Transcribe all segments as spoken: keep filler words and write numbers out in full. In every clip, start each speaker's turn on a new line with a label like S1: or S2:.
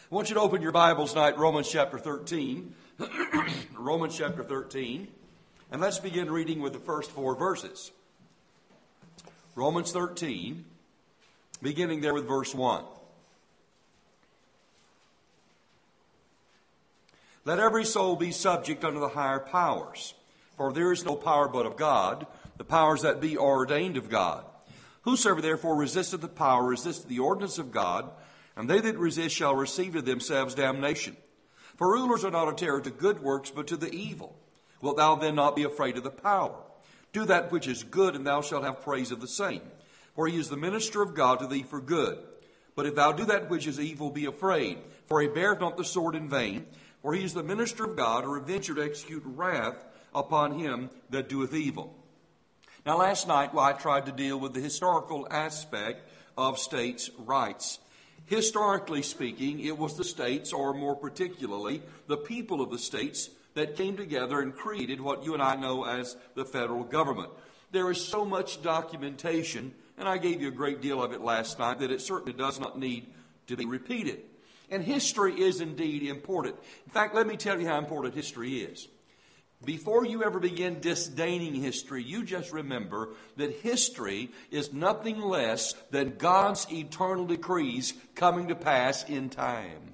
S1: I want you to open your Bibles tonight, Romans chapter thirteen. Romans chapter thirteen. And let's begin reading with the first four verses. Romans thirteen, beginning there with verse one. Let every soul be subject unto the higher powers, for there is no power but of God, the powers that be are ordained of God. Whosoever therefore resisteth the power resisteth the ordinance of God, and they that resist shall receive to themselves damnation. For rulers are not a terror to good works, but to the evil. Wilt thou then not be afraid of the power? Do that which is good, and thou shalt have praise of the same. For he is the minister of God to thee for good. But if thou do that which is evil, be afraid. For he beareth not the sword in vain. For he is the minister of God, a revenger to execute wrath upon him that doeth evil. Now last night, well, I tried to deal with the historical aspect of states' rights. Historically speaking, it was the states, or more particularly, the people of the states, that came together and created what you and I know as the federal government. There is so much documentation, and I gave you a great deal of it last night, that it certainly does not need to be repeated. And history is indeed important. In fact, let me tell you how important history is. Before you ever begin disdaining history, you just remember that history is nothing less than God's eternal decrees coming to pass in time.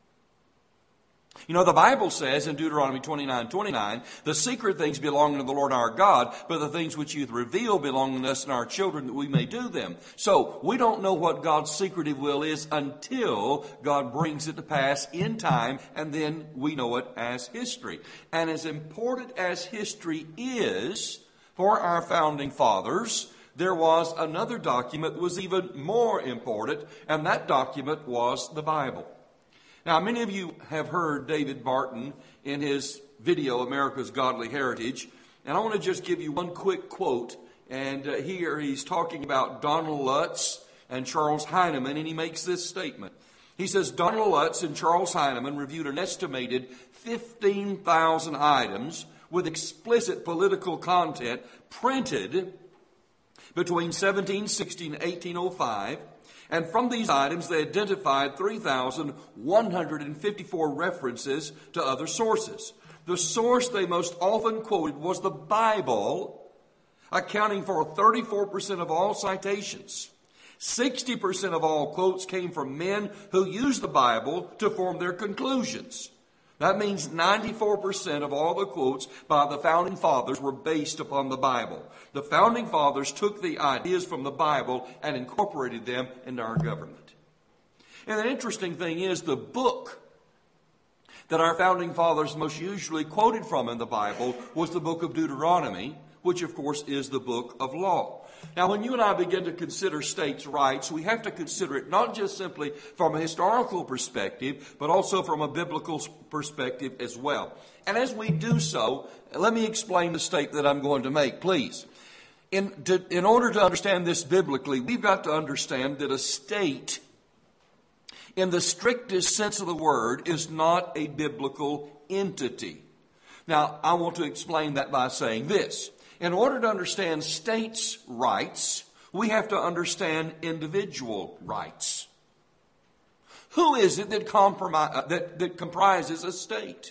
S1: You know, the Bible says in Deuteronomy twenty-nine twenty-nine, the secret things belong to the Lord our God, but the things which you reveal belong to us and our children, that we may do them. So, we don't know what God's secretive will is until God brings it to pass in time, and then we know it as history. And as important as history is for our founding fathers, there was another document that was even more important, and that document was the Bible. Now, many of you have heard David Barton in his video, America's Godly Heritage. And I want to just give you one quick quote. And uh, here he's talking about Donald Lutz and Charles Heinemann, and he makes this statement. He says, Donald Lutz and Charles Heinemann reviewed an estimated fifteen thousand items with explicit political content printed between seventeen sixty and eighteen oh five. And from these items, they identified three thousand one hundred fifty-four references to other sources. The source they most often quoted was the Bible, accounting for thirty-four percent of all citations. sixty percent of all quotes came from men who used the Bible to form their conclusions. That means ninety-four percent of all the quotes by the founding fathers were based upon the Bible. The founding fathers took the ideas from the Bible and incorporated them into our government. And the interesting thing is, the book that our founding fathers most usually quoted from in the Bible was the book of Deuteronomy, which of course is the book of law. Now, when you and I begin to consider states' rights, we have to consider it not just simply from a historical perspective, but also from a biblical perspective as well. And as we do so, let me explain the statement that I'm going to make, please. In, to, in order to understand this biblically, we've got to understand that a state, in the strictest sense of the word, is not a biblical entity. Now, I want to explain that by saying this. In order to understand states' rights, we have to understand individual rights. Who is it that, compromise, that, that comprises a state?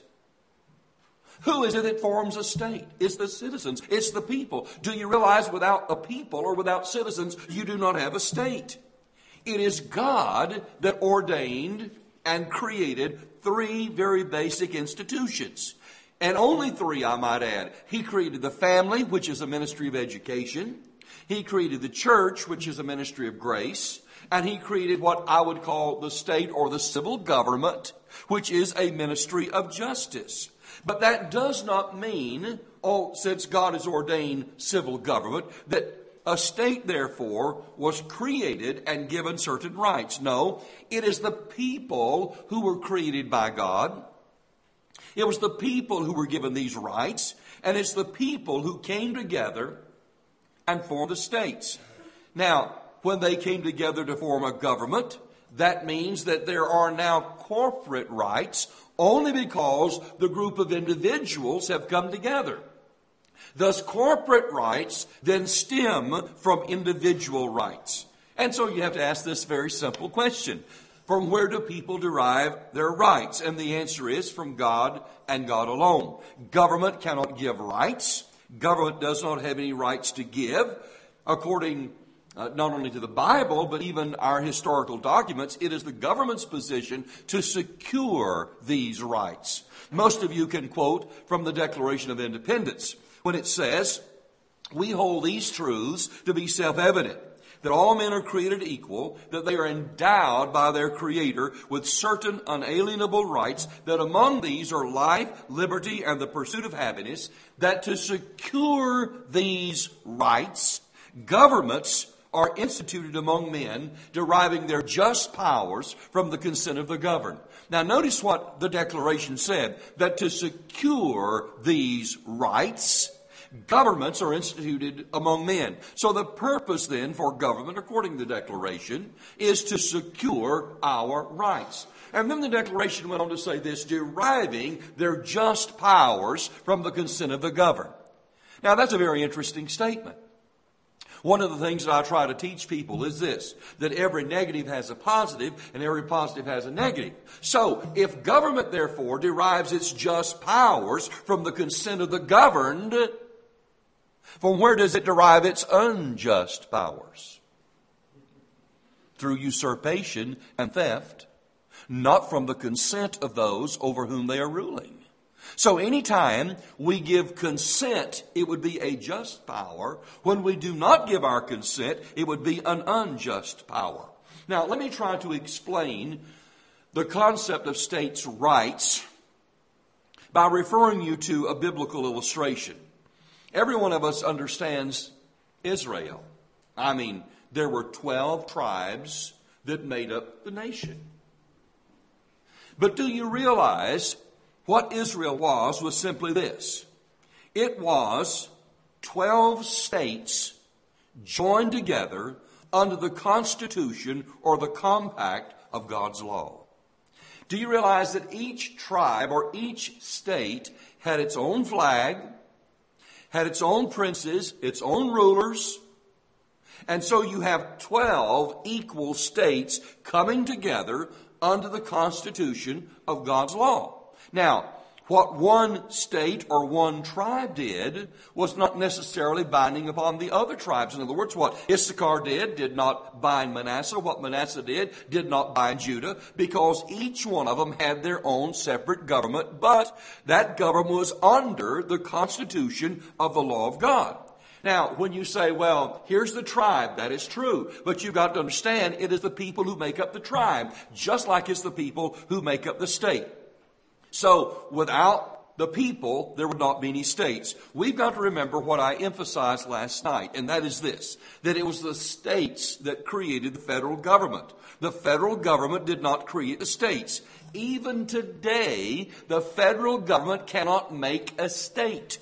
S1: Who is it that forms a state? It's the citizens. It's the people. Do you realize without a people or without citizens, you do not have a state? It is God that ordained and created three very basic institutions. And only three, I might add. He created the family, which is a ministry of education. He created the church, which is a ministry of grace. And he created what I would call the state or the civil government, which is a ministry of justice. But that does not mean, oh, since God has ordained civil government, that a state, therefore, was created and given certain rights. No, it is the people who were created by God. It was the people who were given these rights, and it's the people who came together and formed the states. Now, when they came together to form a government, that means that there are now corporate rights only because the group of individuals have come together. Thus, corporate rights then stem from individual rights. And so you have to ask this very simple question. From where do people derive their rights? And the answer is from God and God alone. Government cannot give rights. Government does not have any rights to give. According uh, not only to the Bible, but even our historical documents, it is the government's position to secure these rights. Most of you can quote from the Declaration of Independence when it says, "We hold these truths to be self-evident, that all men are created equal, that they are endowed by their Creator with certain unalienable rights, that among these are life, liberty, and the pursuit of happiness, that to secure these rights, governments are instituted among men, deriving their just powers from the consent of the governed." Now notice what the Declaration said, that to secure these rights, governments are instituted among men. So the purpose then for government, according to the Declaration, is to secure our rights. And then the Declaration went on to say this, deriving their just powers from the consent of the governed. Now that's a very interesting statement. One of the things that I try to teach people is this, that every negative has a positive and every positive has a negative. So if government therefore derives its just powers from the consent of the governed, from where does it derive its unjust powers? Through usurpation and theft, not from the consent of those over whom they are ruling. So anytime we give consent, it would be a just power. When we do not give our consent, it would be an unjust power. Now, let me try to explain the concept of states' rights by referring you to a biblical illustration. Every one of us understands Israel. I mean, there were twelve tribes that made up the nation. But do you realize what Israel was was simply this? It was twelve states joined together under the Constitution or the compact of God's law. Do you realize that each tribe or each state had its own flag, had its own princes, its own rulers, and so you have twelve equal states coming together under the Constitution of God's law. Now, what one state or one tribe did was not necessarily binding upon the other tribes. In other words, what Issachar did did not bind Manasseh. What Manasseh did did not bind Judah, because each one of them had their own separate government, but that government was under the constitution of the law of God. Now, when you say, well, here's the tribe, that is true. But you've got to understand, it is the people who make up the tribe, just like it's the people who make up the state. So, without the people, there would not be any states. We've got to remember what I emphasized last night, and that is this, that it was the states that created the federal government. The federal government did not create the states. Even today, the federal government cannot make a state.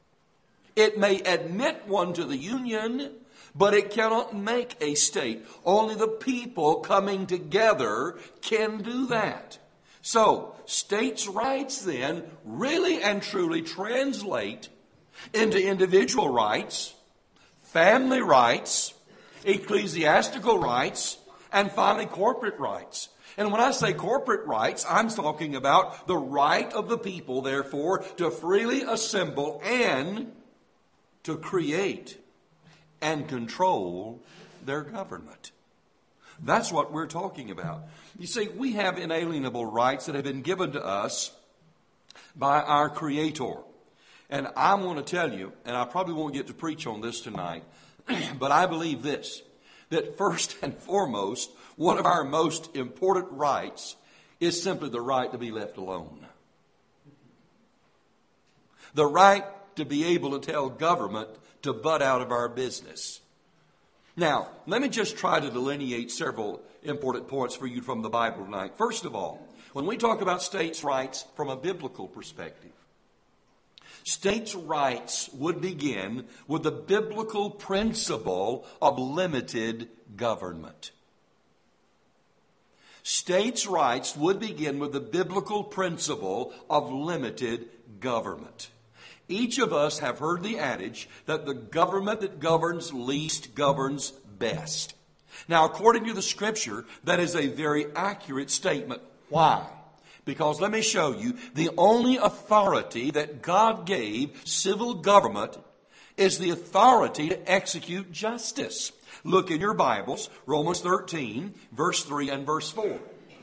S1: It may admit one to the union, but it cannot make a state. Only the people coming together can do that. So, states' rights then really and truly translate into individual rights, family rights, ecclesiastical rights, and finally corporate rights. And when I say corporate rights, I'm talking about the right of the people, therefore, to freely assemble and to create and control their government. That's what we're talking about. You see, we have inalienable rights that have been given to us by our Creator. And I want to tell you, and I probably won't get to preach on this tonight, but I believe this, that first and foremost, one of our most important rights is simply the right to be left alone. The right to be able to tell government to butt out of our business. Now, let me just try to delineate several important points for you from the Bible tonight. First of all, when we talk about states' rights from a biblical perspective, states' rights would begin with the biblical principle of limited government. States' rights would begin with the biblical principle of limited government. Each of us have heard the adage that the government that governs least governs best. Now, according to the Scripture, that is a very accurate statement. Why? Because let me show you, the only authority that God gave civil government is the authority to execute justice. Look in your Bibles, Romans thirteen, verse three and verse four.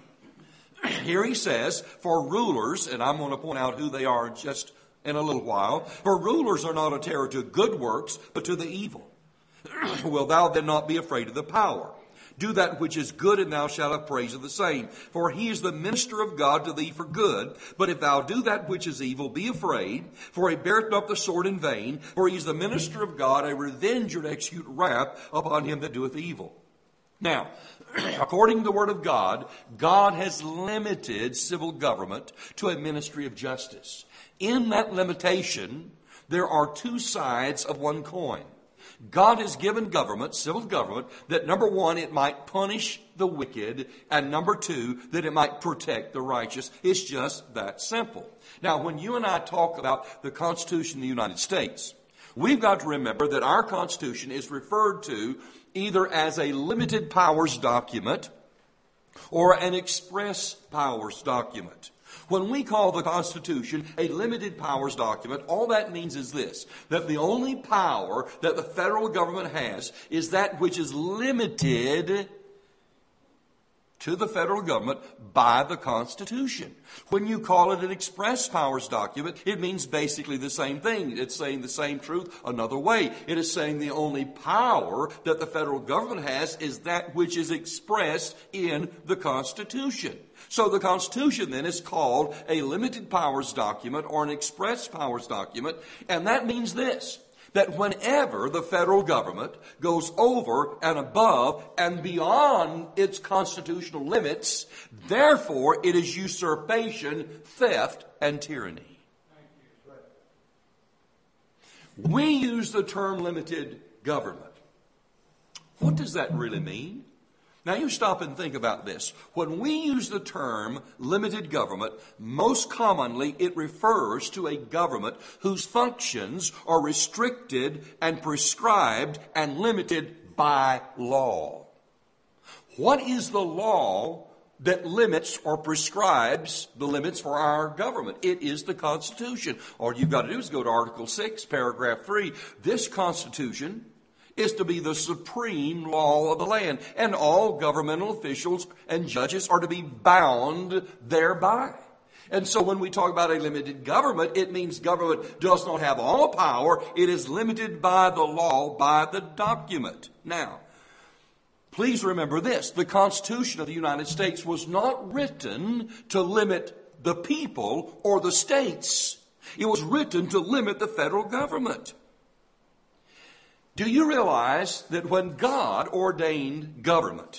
S1: Here he says, for rulers, and I'm going to point out who they are just in a little while, for rulers are not a terror to good works, but to the evil. Will thou then not be afraid of the power? Do that which is good, and thou shalt have praise of the same. For he is the minister of God to thee for good. But if thou do that which is evil, be afraid, for he beareth not the sword in vain. For he is the minister of God, a revenger to execute wrath upon him that doeth evil. Now, according to the Word of God, God has limited civil government to a ministry of justice. In that limitation, there are two sides of one coin. God has given government, civil government, that number one, it might punish the wicked, and number two, that it might protect the righteous. It's just that simple. Now, when you and I talk about the Constitution of the United States, we've got to remember that our Constitution is referred to either as a limited powers document or an express powers document. When we call the Constitution a limited powers document, all that means is this, that the only power that the federal government has is that which is limited to the federal government by the Constitution. When you call it an express powers document, it means basically the same thing. It's saying the same truth another way. It is saying the only power that the federal government has is that which is expressed in the Constitution. So the Constitution then is called a limited powers document or an express powers document, and that means this, that whenever the federal government goes over and above and beyond its constitutional limits, therefore it is usurpation, theft, and tyranny. We use the term limited government. What does that really mean? Now you stop and think about this. When we use the term limited government, most commonly it refers to a government whose functions are restricted and prescribed and limited by law. What is the law that limits or prescribes the limits for our government? It is the Constitution. All you've got to do is go to Article six, paragraph three. This Constitution is to be the supreme law of the land, and all governmental officials and judges are to be bound thereby. And so when we talk about a limited government, it means government does not have all power. It is limited by the law, by the document. Now, please remember this. The Constitution of the United States was not written to limit the people or the states. It was written to limit the federal government. Do you realize that when God ordained government,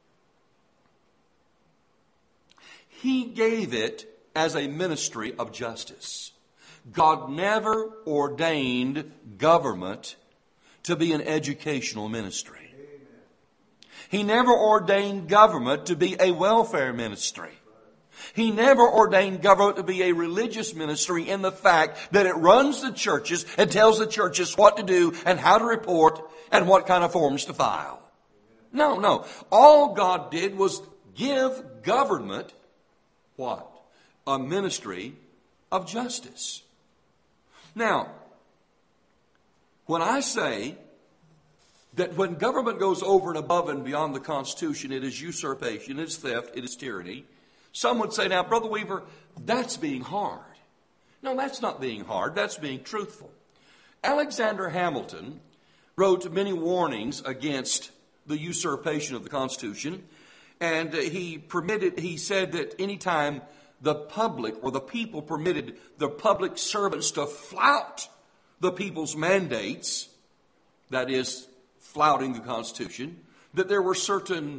S1: He gave it as a ministry of justice? God never ordained government to be an educational ministry. He never ordained government to be a welfare ministry. He never ordained government to be a religious ministry in the fact that it runs the churches and tells the churches what to do and how to report and what kind of forms to file. No, no. All God did was give government what? A ministry of justice. Now, when I say that when government goes over and above and beyond the Constitution, it is usurpation, it is theft, it is tyranny, some would say, now, Brother Weaver, that's being hard. No, that's not being hard. That's being truthful. Alexander Hamilton wrote many warnings against the usurpation of the Constitution, and he permitted, he said that anytime the public or the people permitted the public servants to flout the people's mandates, that is, flouting the Constitution, that there were certain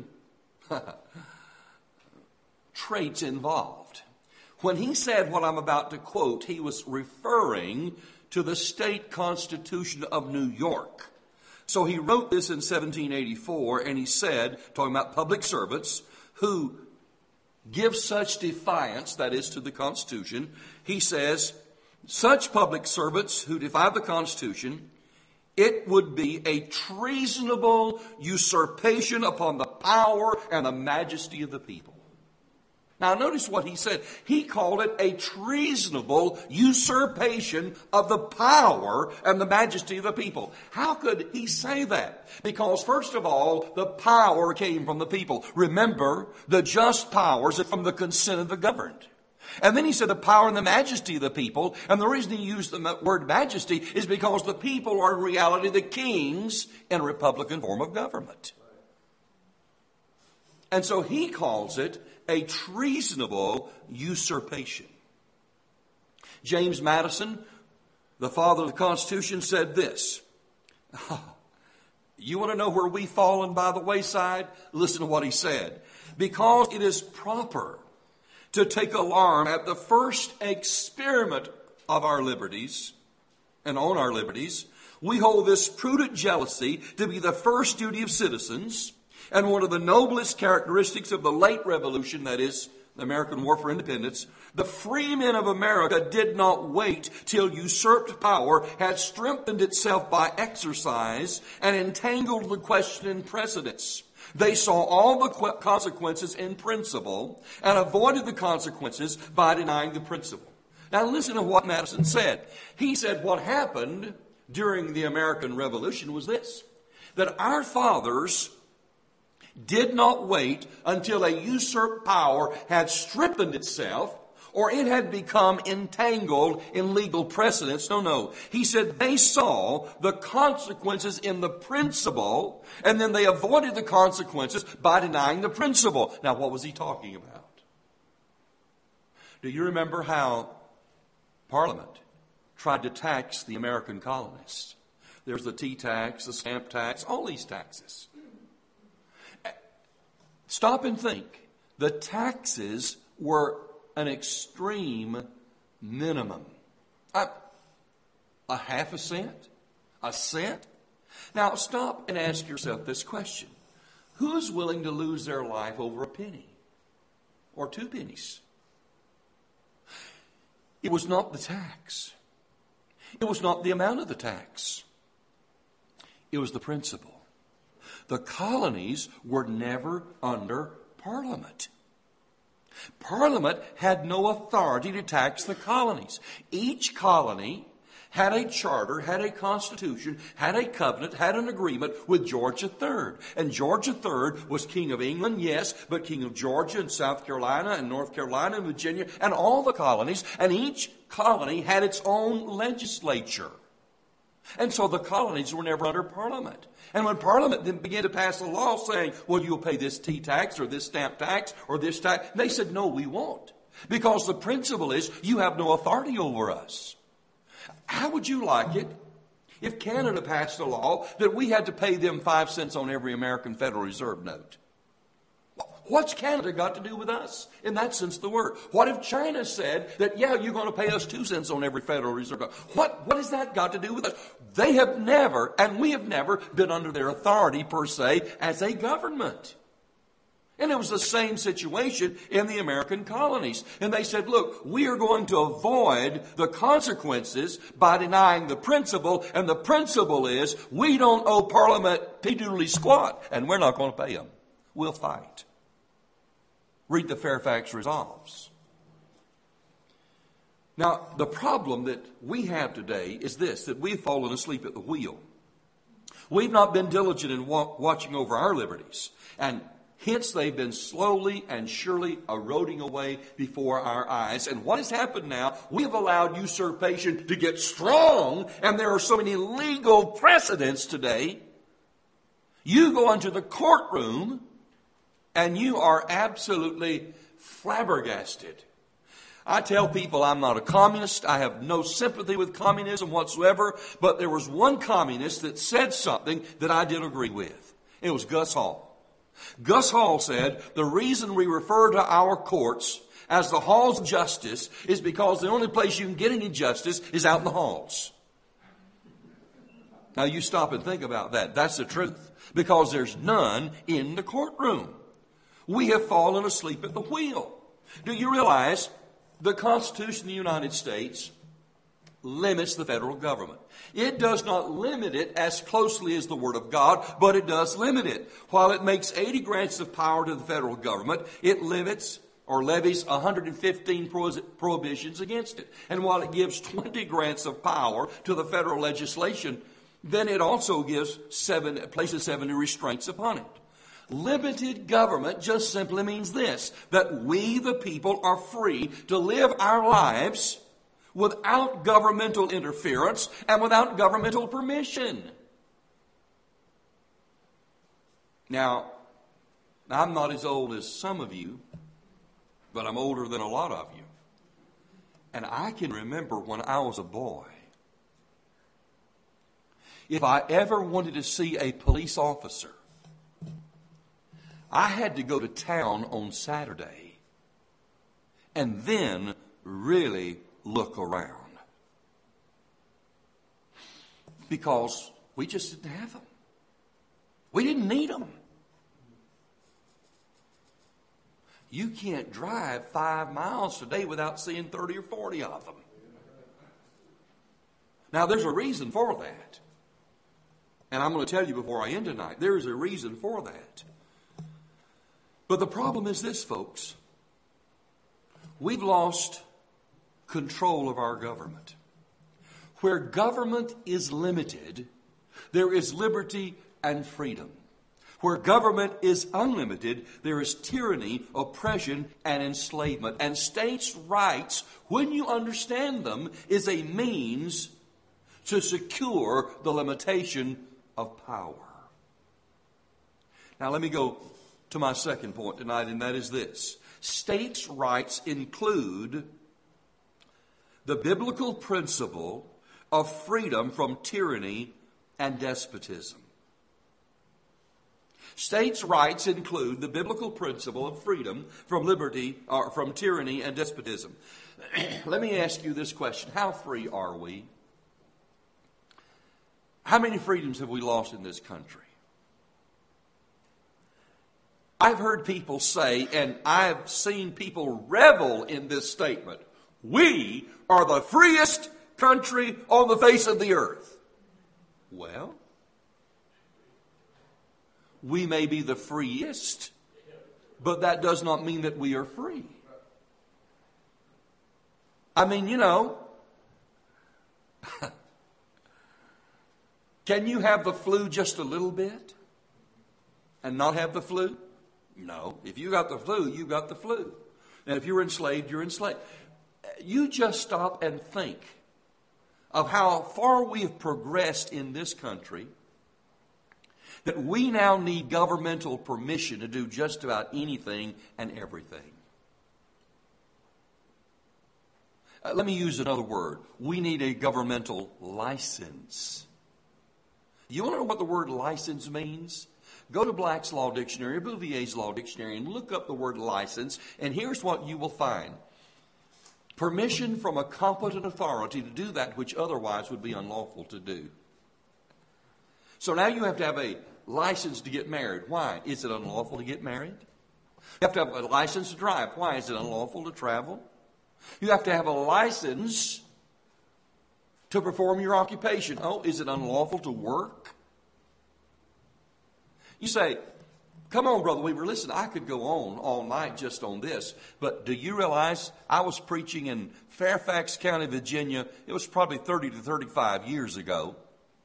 S1: traits involved. When he said what I'm about to quote, he was referring to the state constitution of New York. So he wrote this in seventeen eighty-four, and he said, talking about public servants who give such defiance, that is to the Constitution, he says, such public servants who defy the Constitution, It would be a treasonable usurpation upon the power and the majesty of the people. Now notice what he said. He called it a treasonable usurpation of the power and the majesty of the people. How could he say that? Because first of all, the power came from the people. Remember, the just powers are from the consent of the governed. And then he said the power and the majesty of the people. And the reason he used the word majesty is because the people are in reality the kings in a republican form of government. And so he calls it a treasonable usurpation. James Madison, the father of the Constitution, said this. Oh, you want to know where we've fallen by the wayside? Listen to what he said. Because it is proper to take alarm at the first experiment of our liberties and on our liberties, we hold this prudent jealousy to be the first duty of citizens and one of the noblest characteristics of the late revolution, that is, the American War for Independence. The free men of America did not wait till usurped power had strengthened itself by exercise and entangled the question in precedence. They saw all the consequences in principle and avoided the consequences by denying the principle. Now listen to what Madison said. He said what happened during the American Revolution was this, that our fathers did not wait until a usurped power had strengthened itself or it had become entangled in legal precedents. No, no. He said they saw the consequences in the principle, and then they avoided the consequences by denying the principle. Now, what was he talking about? Do you remember how Parliament tried to tax the American colonists? There's the tea tax, the stamp tax, all these taxes. Stop and think. The taxes were an extreme minimum. A, a half a cent? A cent? Now stop and ask yourself this question. Who's willing to lose their life over a penny? Or two pennies? It was not the tax. It was not the amount of the tax. It was the principle. The colonies were never under Parliament. Parliament had no authority to tax the colonies. Each colony had a charter, had a constitution, had a covenant, had an agreement with George the Third. And George the Third was king of England, yes, but king of Georgia and South Carolina and North Carolina and Virginia and all the colonies. And each colony had its own legislature. And so the colonies were never under Parliament. And when Parliament then began to pass a law saying, well, you'll pay this tea tax or this stamp tax or this tax, they said, no, we won't. Because the principle is you have no authority over us. How would you like it if Canada passed a law that we had to pay them five cents on every American Federal Reserve note? What's Canada got to do with us in that sense of the word? What if China said that, yeah, you're going to pay us two cents on every Federal Reserve note? What, what has that got to do with us? They have never, and we have never, been under their authority per se as a government. And it was the same situation in the American colonies. And they said, look, we are going to avoid the consequences by denying the principle. And the principle is we don't owe Parliament pee-doodly squat, and we're not going to pay them. We'll fight. Read the Fairfax Resolves. Now, the problem that we have today is this, that we've fallen asleep at the wheel. We've not been diligent in wa- watching over our liberties. And hence they've been slowly and surely eroding away before our eyes. And what has happened now, we have allowed usurpation to get strong, and there are so many legal precedents today. You go into the courtroom, and you are absolutely flabbergasted. I tell people I'm not a communist. I have no sympathy with communism whatsoever. But there was one communist that said something that I did agree with. It was Gus Hall. Gus Hall said, the reason we refer to our courts as the halls of justice is because the only place you can get any justice is out in the halls. Now you stop and think about that. That's the truth. Because there's none in the courtroom. We have fallen asleep at the wheel. Do you realize the Constitution of the United States limits the federal government. It does not limit it as closely as the Word of God, but it does limit it. While it makes eighty grants of power to the federal government, it limits or levies one hundred fifteen prohibitions against it. And while it gives twenty grants of power to the federal legislation, then it also gives seven, places seventy restraints upon it. Limited government just simply means this, that we, the people, are free to live our lives without governmental interference and without governmental permission. Now, I'm not as old as some of you, but I'm older than a lot of you. And I can remember when I was a boy, if I ever wanted to see a police officer, I had to go to town on Saturday and then really look around. Because we just didn't have them. We didn't need them. You can't drive five miles today without seeing thirty or forty of them. Now, there's a reason for that. And I'm going to tell you before I end tonight, there is a reason for that. But the problem is this, folks. We've lost control of our government. Where government is limited, there is liberty and freedom. Where government is unlimited, there is tyranny, oppression, and enslavement. And states' rights, when you understand them, is a means to secure the limitation of power. Now let me go to my second point tonight, and that is this. States' rights include the biblical principle of freedom from tyranny and despotism. States' rights include the biblical principle of freedom from liberty, or from tyranny and despotism. Let me ask you this question. How free are we? How many freedoms have we lost in this country? I've heard people say, and I've seen people revel in this statement, we are the freest country on the face of the earth. Well, we may be the freest, but that does not mean that we are free. I mean, you know, can you have the flu just a little bit and not have the flu? No. If you got the flu, you got the flu. And if you're enslaved, you're enslaved. You just stop and think of how far we have progressed in this country, that we now need governmental permission to do just about anything and everything. Uh, let me use another word. We need a governmental license. You want to know what the word license means? Go to Black's Law Dictionary or Bouvier's Law Dictionary and look up the word license, and here's what you will find. Permission from a competent authority to do that which otherwise would be unlawful to do. So now you have to have a license to get married. Why? Is it unlawful to get married? You have to have a license to drive. Why? Is it unlawful to travel? You have to have a license to perform your occupation. Oh, is it unlawful to work? You say, come on, Brother Weaver, listen, I could go on all night just on this, but do you realize I was preaching in Fairfax County, Virginia, it was probably thirty to thirty-five years ago,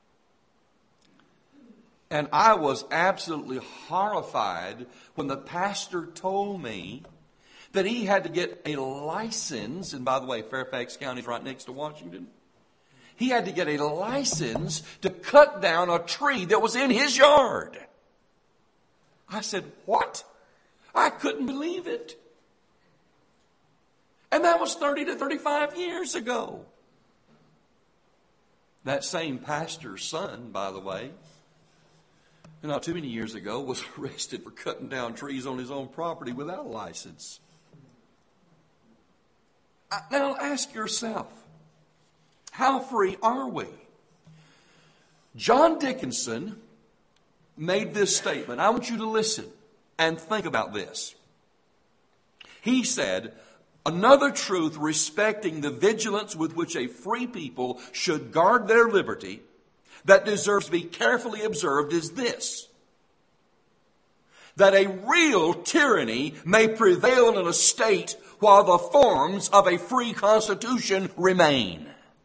S1: and I was absolutely horrified when the pastor told me that he had to get a license, and by the way, Fairfax County is right next to Washington. He had to get a license to cut down a tree that was in his yard. I said, what? I couldn't believe it. And that was thirty to thirty-five years ago. That same pastor's son, by the way, not too many years ago, was arrested for cutting down trees on his own property without a license. Now ask yourself, how free are we? John Dickinson made this statement. I want you to listen and think about this. He said, Another truth respecting the vigilance with which a free people should guard their liberty that deserves to be carefully observed is this: that a real tyranny may prevail in a state while the forms of a free constitution remain.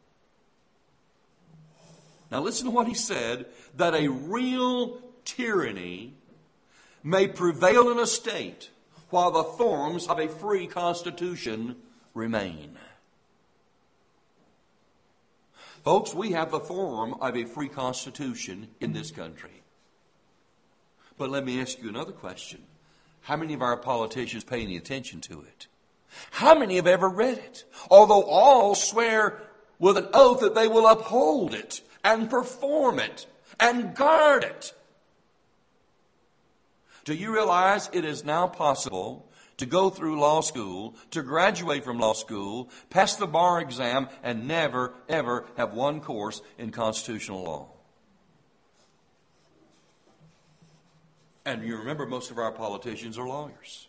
S1: Now listen to what he said, that a real tyranny may prevail in a state while the forms of a free constitution remain. Folks, we have the form of a free constitution in this country. But let me ask you another question. How many of our politicians pay any attention to it? How many have ever read it? Although all swear with an oath that they will uphold it and perform it and guard it. Do you realize it is now possible to go through law school, to graduate from law school, pass the bar exam, and never, ever have one course in constitutional law? And you remember, most of our politicians are lawyers.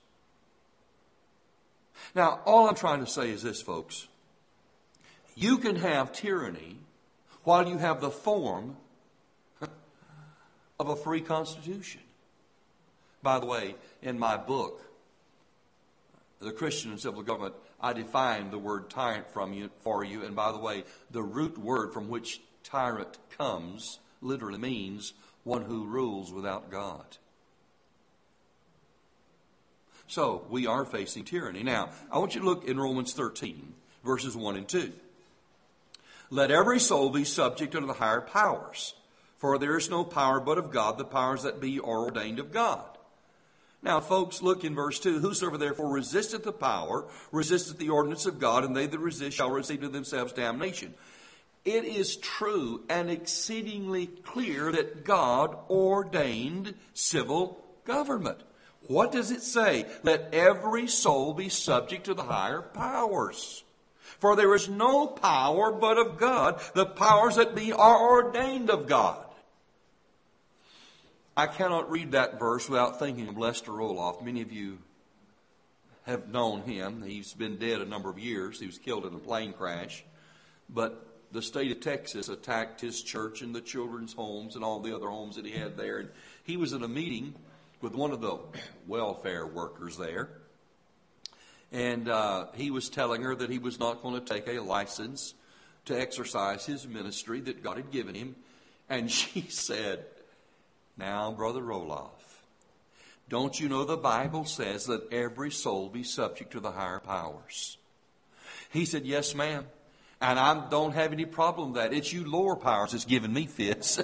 S1: Now, all I'm trying to say is this, folks. You can have tyranny while you have the form of a free constitution. By the way, in my book, The Christian and Civil Government, I define the word tyrant from you, for you. And by the way, the root word from which tyrant comes literally means one who rules without God. So, we are facing tyranny. Now, I want you to look in Romans thirteen, verses one and two. Let every soul be subject unto the higher powers, for there is no power but of God. The powers that be are ordained of God. Now, folks, look in verse two. Whosoever therefore resisteth the power, resisteth the ordinance of God, and they that resist shall receive to themselves damnation. It is true and exceedingly clear that God ordained civil government. What does it say? Let every soul be subject to the higher powers. For there is no power but of God. The powers that be are ordained of God. I cannot read that verse without thinking of Lester Roloff. Many of you have known him. He's been dead a number of years. He was killed in a plane crash. But the state of Texas attacked his church and the children's homes and all the other homes that he had there. And he was in a meeting with one of the welfare workers there. And uh, he was telling her that he was not going to take a license to exercise his ministry that God had given him. And she said, now, Brother Roloff, don't you know the Bible says that every soul be subject to the higher powers? He said, yes, ma'am. And I don't have any problem with that. It's you lower powers that's giving me fits.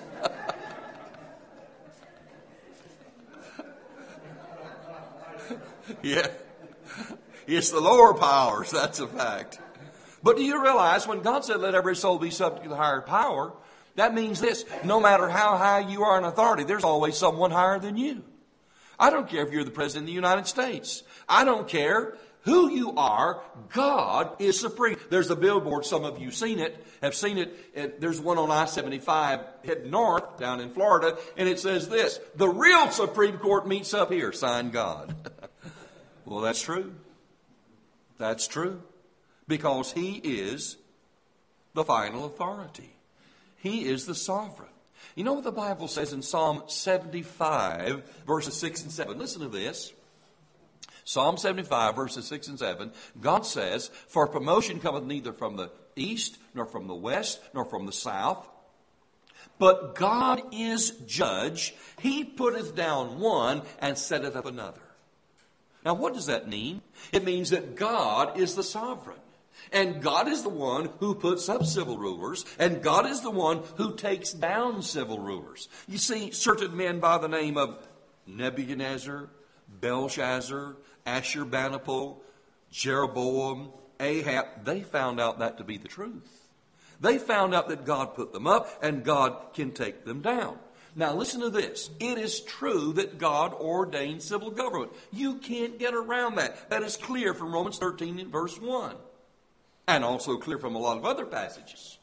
S1: Yeah. It's the lower powers. That's a fact. But do you realize when God said, let every soul be subject to the higher power, that means this: no matter how high you are in authority, there's always someone higher than you. I don't care if you're the President of the United States. I don't care who you are. God is supreme. There's a billboard. Some of you seen it, have seen it. There's one on I seventy-five heading north down in Florida, and it says this: the real Supreme Court meets up here. Signed, God. Well, that's true. That's true. Because He is the final authority. He is the sovereign. You know what the Bible says in Psalm seventy-five, verses six and seven? Listen to this. Psalm seventy-five, verses six and seven. God says, for promotion cometh neither from the east, nor from the west, nor from the south. But God is judge. He putteth down one and setteth up another. Now, what does that mean? It means that God is the sovereign. And God is the one who puts up civil rulers. And God is the one who takes down civil rulers. You see, certain men by the name of Nebuchadnezzar, Belshazzar, Ashurbanipal, Jeroboam, Ahab, they found out that to be the truth. They found out that God put them up and God can take them down. Now listen to this. It is true that God ordained civil government. You can't get around that. That is clear from Romans thirteen and verse one. And also clear from a lot of other passages.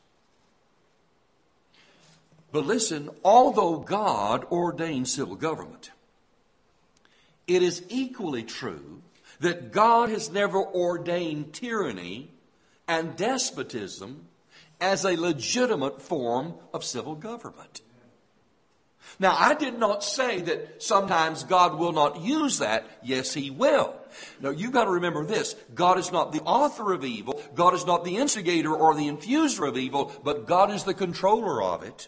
S1: But listen, although God ordained civil government, it is equally true that God has never ordained tyranny and despotism as a legitimate form of civil government. Now, I did not say that sometimes God will not use that. Yes, He will. Now, you've got to remember this. God is not the author of evil. God is not the instigator or the infuser of evil, but God is the controller of it.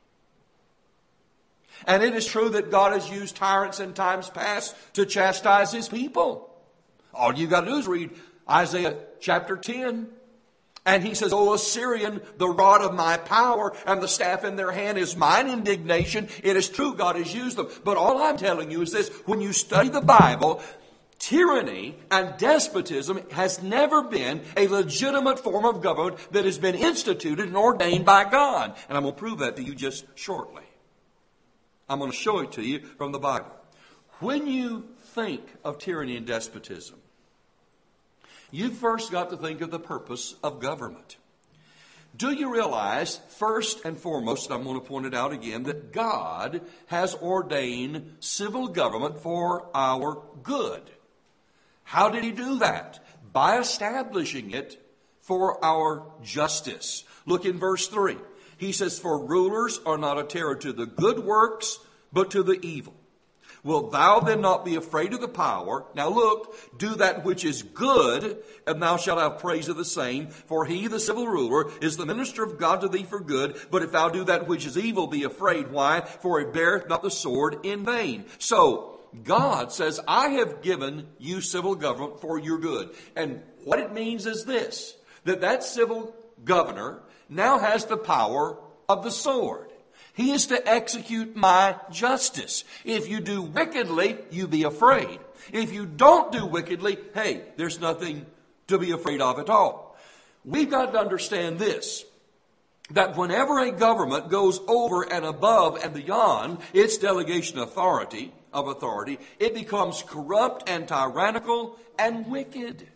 S1: And it is true that God has used tyrants in times past to chastise His people. All you've got to do is read Isaiah chapter ten. And he says, O Assyrian, the rod of my power and the staff in their hand is mine indignation. It is true God has used them. But all I'm telling you is this. When you study the Bible, tyranny and despotism has never been a legitimate form of government that has been instituted and ordained by God. And I'm going to prove that to you just shortly. I'm going to show it to you from the Bible. When you think of tyranny and despotism, you've first got to think of the purpose of government. Do you realize, first and foremost, I'm going to point it out again, that God has ordained civil government for our good? How did He do that? By establishing it for our justice. Look in verse three. He says, for rulers are not a terror to the good works, but to the evil. Wilt thou then not be afraid of the power? Now look, do that which is good, and thou shalt have praise of the same. For he, the civil ruler, is the minister of God to thee for good. But if thou do that which is evil, be afraid. Why? For he beareth not the sword in vain. So, God says, I have given you civil government for your good. And what it means is this, that that civil governor now has the power of the sword. He is to execute my justice. If you do wickedly, you be afraid. If you don't do wickedly, hey, there's nothing to be afraid of at all. We've got to understand this, that whenever a government goes over and above and beyond its delegation authority of authority, it becomes corrupt and tyrannical and wicked.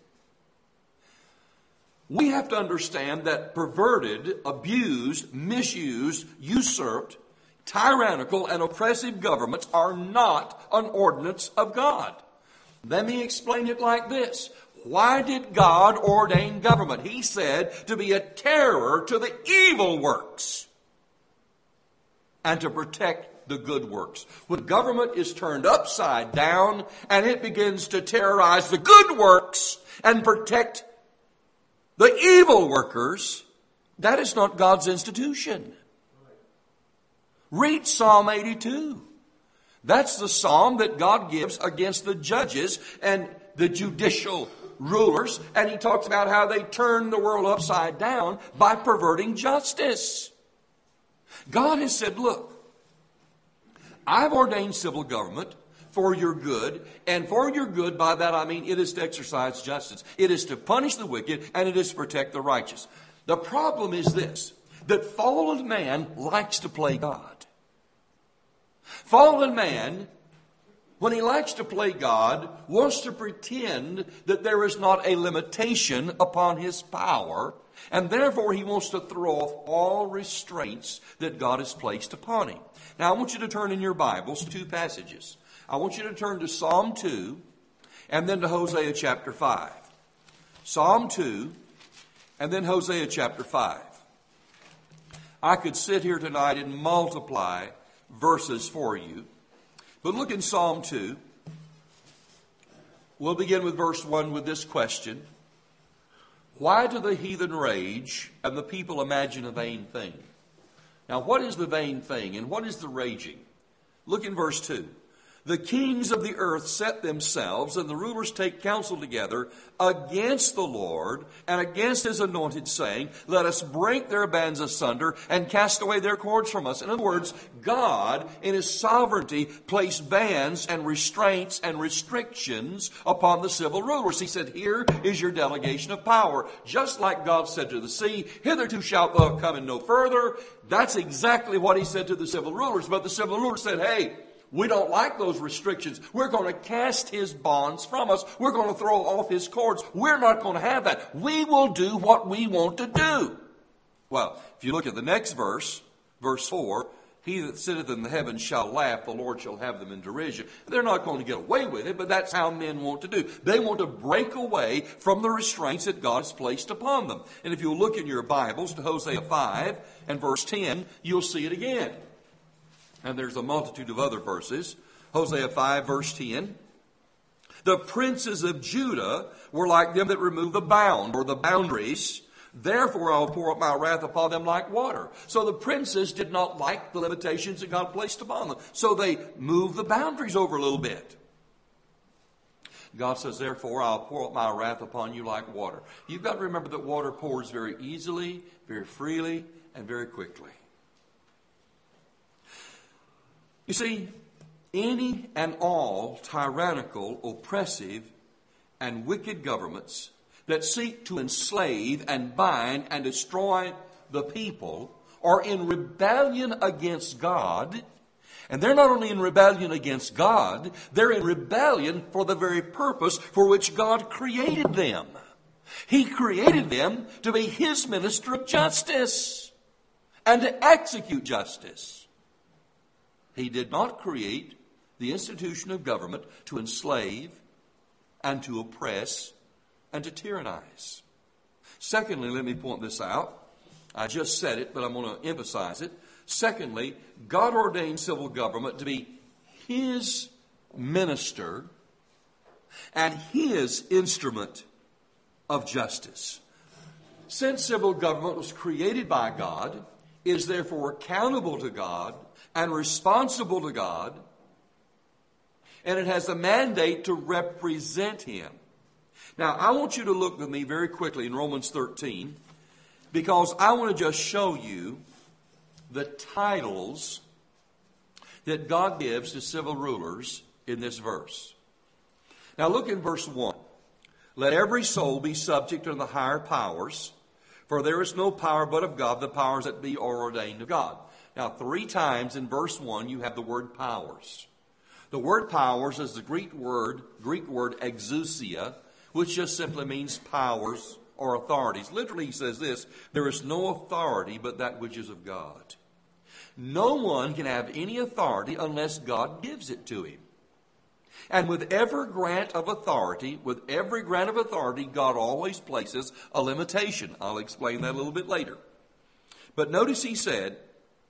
S1: We have to understand that perverted, abused, misused, usurped, tyrannical, and oppressive governments are not an ordinance of God. Let me explain it like this. Why did God ordain government? He said to be a terror to the evil works and to protect the good works. When government is turned upside down and it begins to terrorize the good works and protect the evil workers, that is not God's institution. Read Psalm eighty-two. That's the psalm that God gives against the judges and the judicial rulers. And He talks about how they turn the world upside down by perverting justice. God has said, look, I've ordained civil government for your good, and for your good, by that I mean it is to exercise justice. It is to punish the wicked, and it is to protect the righteous. The problem is this, that fallen man likes to play God. Fallen man, when he likes to play God, wants to pretend that there is not a limitation upon his power, and therefore he wants to throw off all restraints that God has placed upon him. Now I want you to turn in your Bibles to two passages. I want you to turn to Psalm two and then to Hosea chapter five. Psalm two and then Hosea chapter five. I could sit here tonight and multiply verses for you. But look in Psalm two. We'll begin with verse one with this question. Why do the heathen rage and the people imagine a vain thing? Now what is the vain thing and what is the raging? Look in verse two. The kings of the earth set themselves, and the rulers take counsel together against the Lord and against His anointed, saying, let us break their bands asunder and cast away their cords from us. In other words, God, in His sovereignty, placed bans and restraints and restrictions upon the civil rulers. He said, here is your delegation of power. Just like God said to the sea, hitherto shalt thou come and no further. That's exactly what He said to the civil rulers. But the civil rulers said, hey, we don't like those restrictions. We're going to cast His bonds from us. We're going to throw off His cords. We're not going to have that. We will do what we want to do. Well, if you look at the next verse, verse four, He that sitteth in the heavens shall laugh, the Lord shall have them in derision. They're not going to get away with it, but that's how men want to do. They want to break away from the restraints that God has placed upon them. And if you'll look in your Bibles to Hosea five and verse ten, you'll see it again. And there's a multitude of other verses. Hosea five verse ten. The princes of Judah were like them that remove the bound or the boundaries. Therefore I will pour out my wrath upon them like water. So the princes did not like the limitations that God placed upon them. So they moved the boundaries over a little bit. God says, therefore I'll pour out my wrath upon you like water. You've got to remember that water pours very easily, very freely, and very quickly. You see, any and all tyrannical, oppressive, and wicked governments that seek to enslave and bind and destroy the people are in rebellion against God. And they're not only in rebellion against God, they're in rebellion for the very purpose for which God created them. He created them to be His minister of justice and to execute justice. He did not create the institution of government to enslave and to oppress and to tyrannize. Secondly, let me point this out. I just said it, but I'm going to emphasize it. Secondly, God ordained civil government to be His minister and His instrument of justice. Since civil government was created by God, it is therefore accountable to God and responsible to God, and it has a mandate to represent Him. Now, I want you to look with me very quickly in Romans thirteen, because I want to just show you the titles that God gives to civil rulers in this verse. Now, look in verse one. Let every soul be subject to the higher powers, for there is no power but of God, the powers that be are ordained of God. Now, three times in verse one, you have the word powers. The word powers is the Greek word, Greek word exousia, which just simply means powers or authorities. Literally, he says this, there is no authority but that which is of God. No one can have any authority unless God gives it to him. And with every grant of authority, with every grant of authority, God always places a limitation. I'll explain that a little bit later. But notice he said,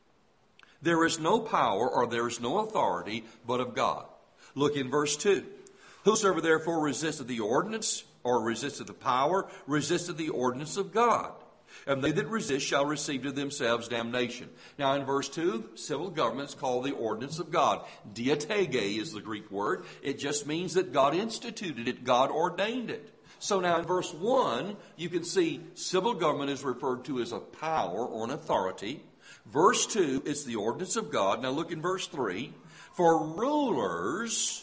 S1: there is no power or there is no authority but of God. Look in verse two. Whosoever therefore resisteth the ordinance or resisteth the power, resisteth the ordinance of God. And they that resist shall receive to themselves damnation. Now in verse two, civil government is called the ordinance of God. Diatege is the Greek word. It just means that God instituted it, God ordained it. So now in verse one, you can see civil government is referred to as a power or an authority. Verse two, it's the ordinance of God. Now look in verse three. For rulers,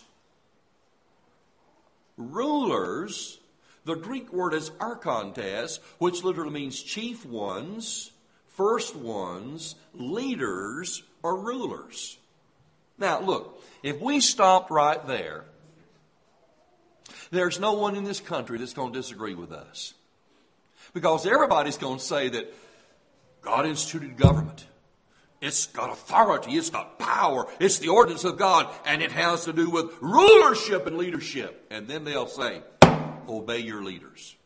S1: rulers, the Greek word is archontes, which literally means chief ones, first ones, leaders, or rulers. Now look, if we stopped right there, there's no one in this country that's going to disagree with us. Because everybody's going to say that God instituted government. It's got authority. It's got power. It's the ordinance of God. And it has to do with rulership and leadership. And then they'll say, obey your leaders.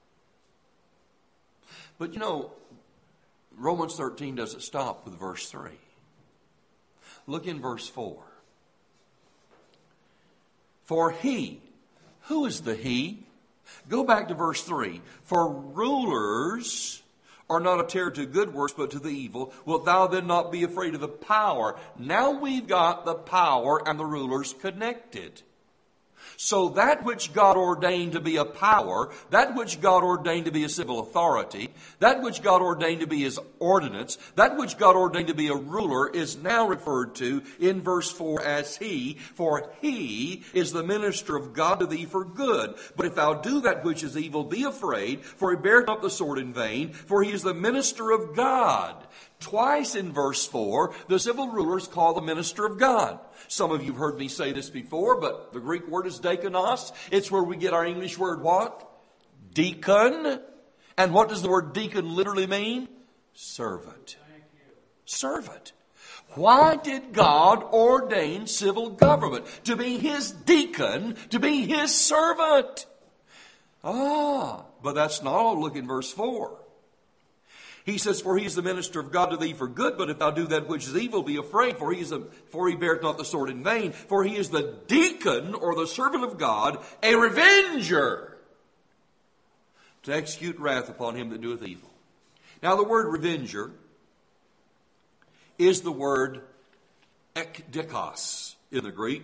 S1: But you know, Romans thirteen doesn't stop with verse three. Look in verse four. For he, who is the he? Go back to verse three. For rulers are not a terror to good works, but to the evil. Wilt thou then not be afraid of the power? Now we've got the power and the rulers connected. So that which God ordained to be a power, that which God ordained to be a civil authority, that which God ordained to be His ordinance, that which God ordained to be a ruler is now referred to in verse four as He. For He is the minister of God to thee for good. But if thou do that which is evil, be afraid, for He beareth not the sword in vain, for He is the minister of God. Twice in verse four, the civil ruler is called the minister of God. Some of you have heard me say this before, but the Greek word is diakonos. It's where we get our English word what? Deacon. And what does the word deacon literally mean? Servant. Servant. Why did God ordain civil government? To be His deacon, to be His servant. Ah, but that's not all. Look in verse four. He says, for He is the minister of God to thee for good, but if thou do that which is evil, be afraid, for he is a, for he beareth not the sword in vain, for He is the deacon or the servant of God, a revenger, to execute wrath upon him that doeth evil. Now the word revenger is the word ekdikos in the Greek.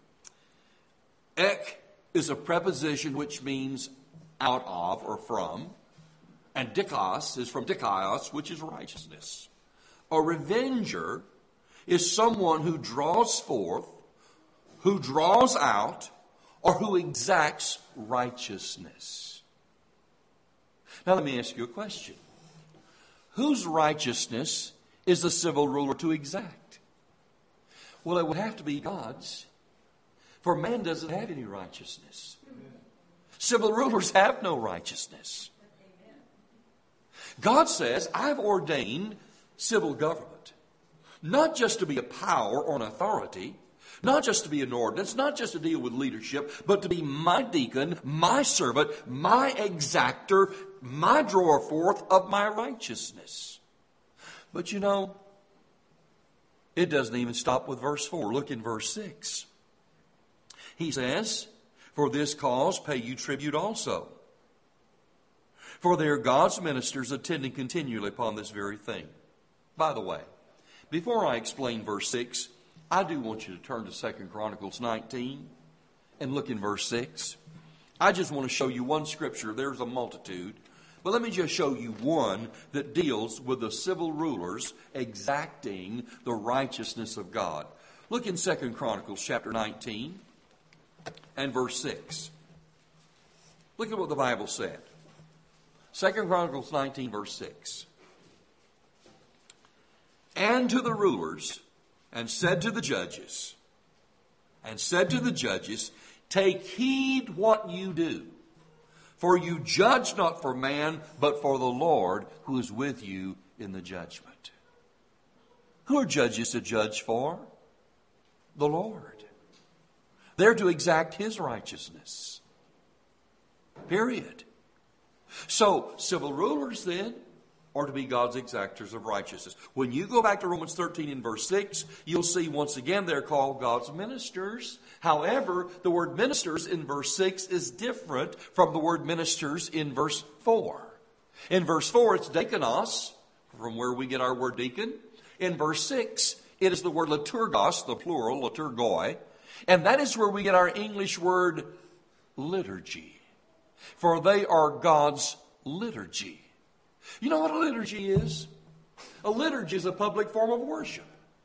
S1: Ek is a preposition which means out of or from. And dikos is from dikaios, which is righteousness. A revenger is someone who draws forth, who draws out, or who exacts righteousness. Now let me ask you a question. Whose righteousness is the civil ruler to exact? Well, it would have to be God's. For man doesn't have any righteousness. Civil rulers have no righteousness. God says, I've ordained civil government, not just to be a power or an authority, not just to be an ordinance, not just to deal with leadership, but to be my deacon, my servant, my exactor, my drawer forth of my righteousness. But you know, it doesn't even stop with verse four. Look in verse six. He says, for this cause pay you tribute also. For they are God's ministers attending continually upon this very thing. By the way, before I explain verse six, I do want you to turn to Second Chronicles nineteen and look in verse six. I just want to show you one scripture. There's a multitude. But let me just show you one that deals with the civil rulers exacting the righteousness of God. Look in Second Chronicles chapter nineteen and verse six. Look at what the Bible said. Second Chronicles nineteen, verse six. And to the rulers, and said to the judges, and said to the judges, take heed what you do, for you judge not for man, but for the Lord, who is with you in the judgment. Who are judges to judge for? The Lord. They're to exact His righteousness. Period. So, civil rulers then are to be God's exactors of righteousness. When you go back to Romans thirteen in verse six, you'll see once again they're called God's ministers. However, the word ministers in verse six is different from the word ministers in verse four. In verse four, it's diakonos, from where we get our word deacon. In verse six, it is the word liturgos, the plural, liturgoi. And that is where we get our English word liturgy. For they are God's liturgy. You know what a liturgy is? A liturgy is a public form of worship.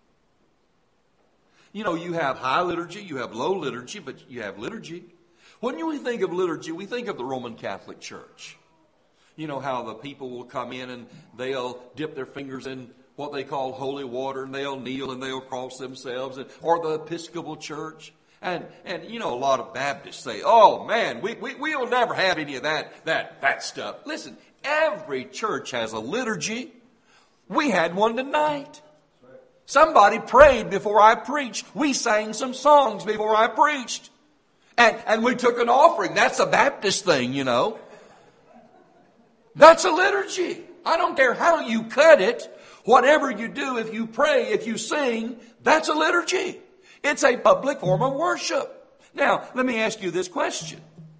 S1: You know, you have high liturgy, you have low liturgy, but you have liturgy. When we think of liturgy, we think of the Roman Catholic Church. You know how the people will come in and they'll dip their fingers in what they call holy water, and they'll kneel and they'll cross themselves, and, or the Episcopal Church. And, and, you know, a lot of Baptists say, oh, man, we, we, we'll never have any of that, that, that stuff. Listen, every church has a liturgy. We had one tonight. Somebody prayed before I preached. We sang some songs before I preached. And, and we took an offering. That's a Baptist thing, you know. That's a liturgy. I don't care how you cut it. Whatever you do, if you pray, if you sing, that's a liturgy. It's a public form of worship. Now, let me ask you this question.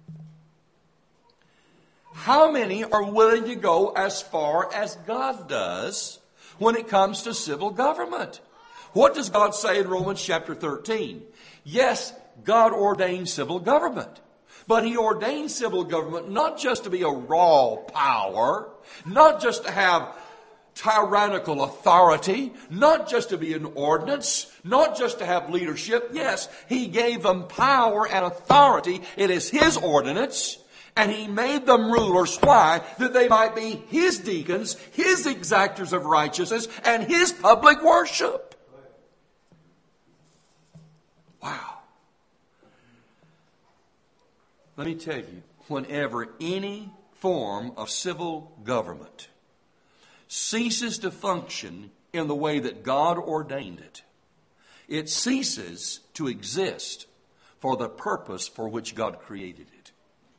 S1: How many are willing to go as far as God does when it comes to civil government? What does God say in Romans chapter thirteen? Yes, God ordained civil government. But He ordained civil government not just to be a raw power, not just to have tyrannical authority, not just to be an ordinance, not just to have leadership. Yes, He gave them power and authority. It is His ordinance. And He made them rulers. Why? That they might be His deacons, His exactors of righteousness, and His public worship. Wow. Let me tell you, whenever any form of civil government ceases to function in the way that God ordained it, it ceases to exist for the purpose for which God created it.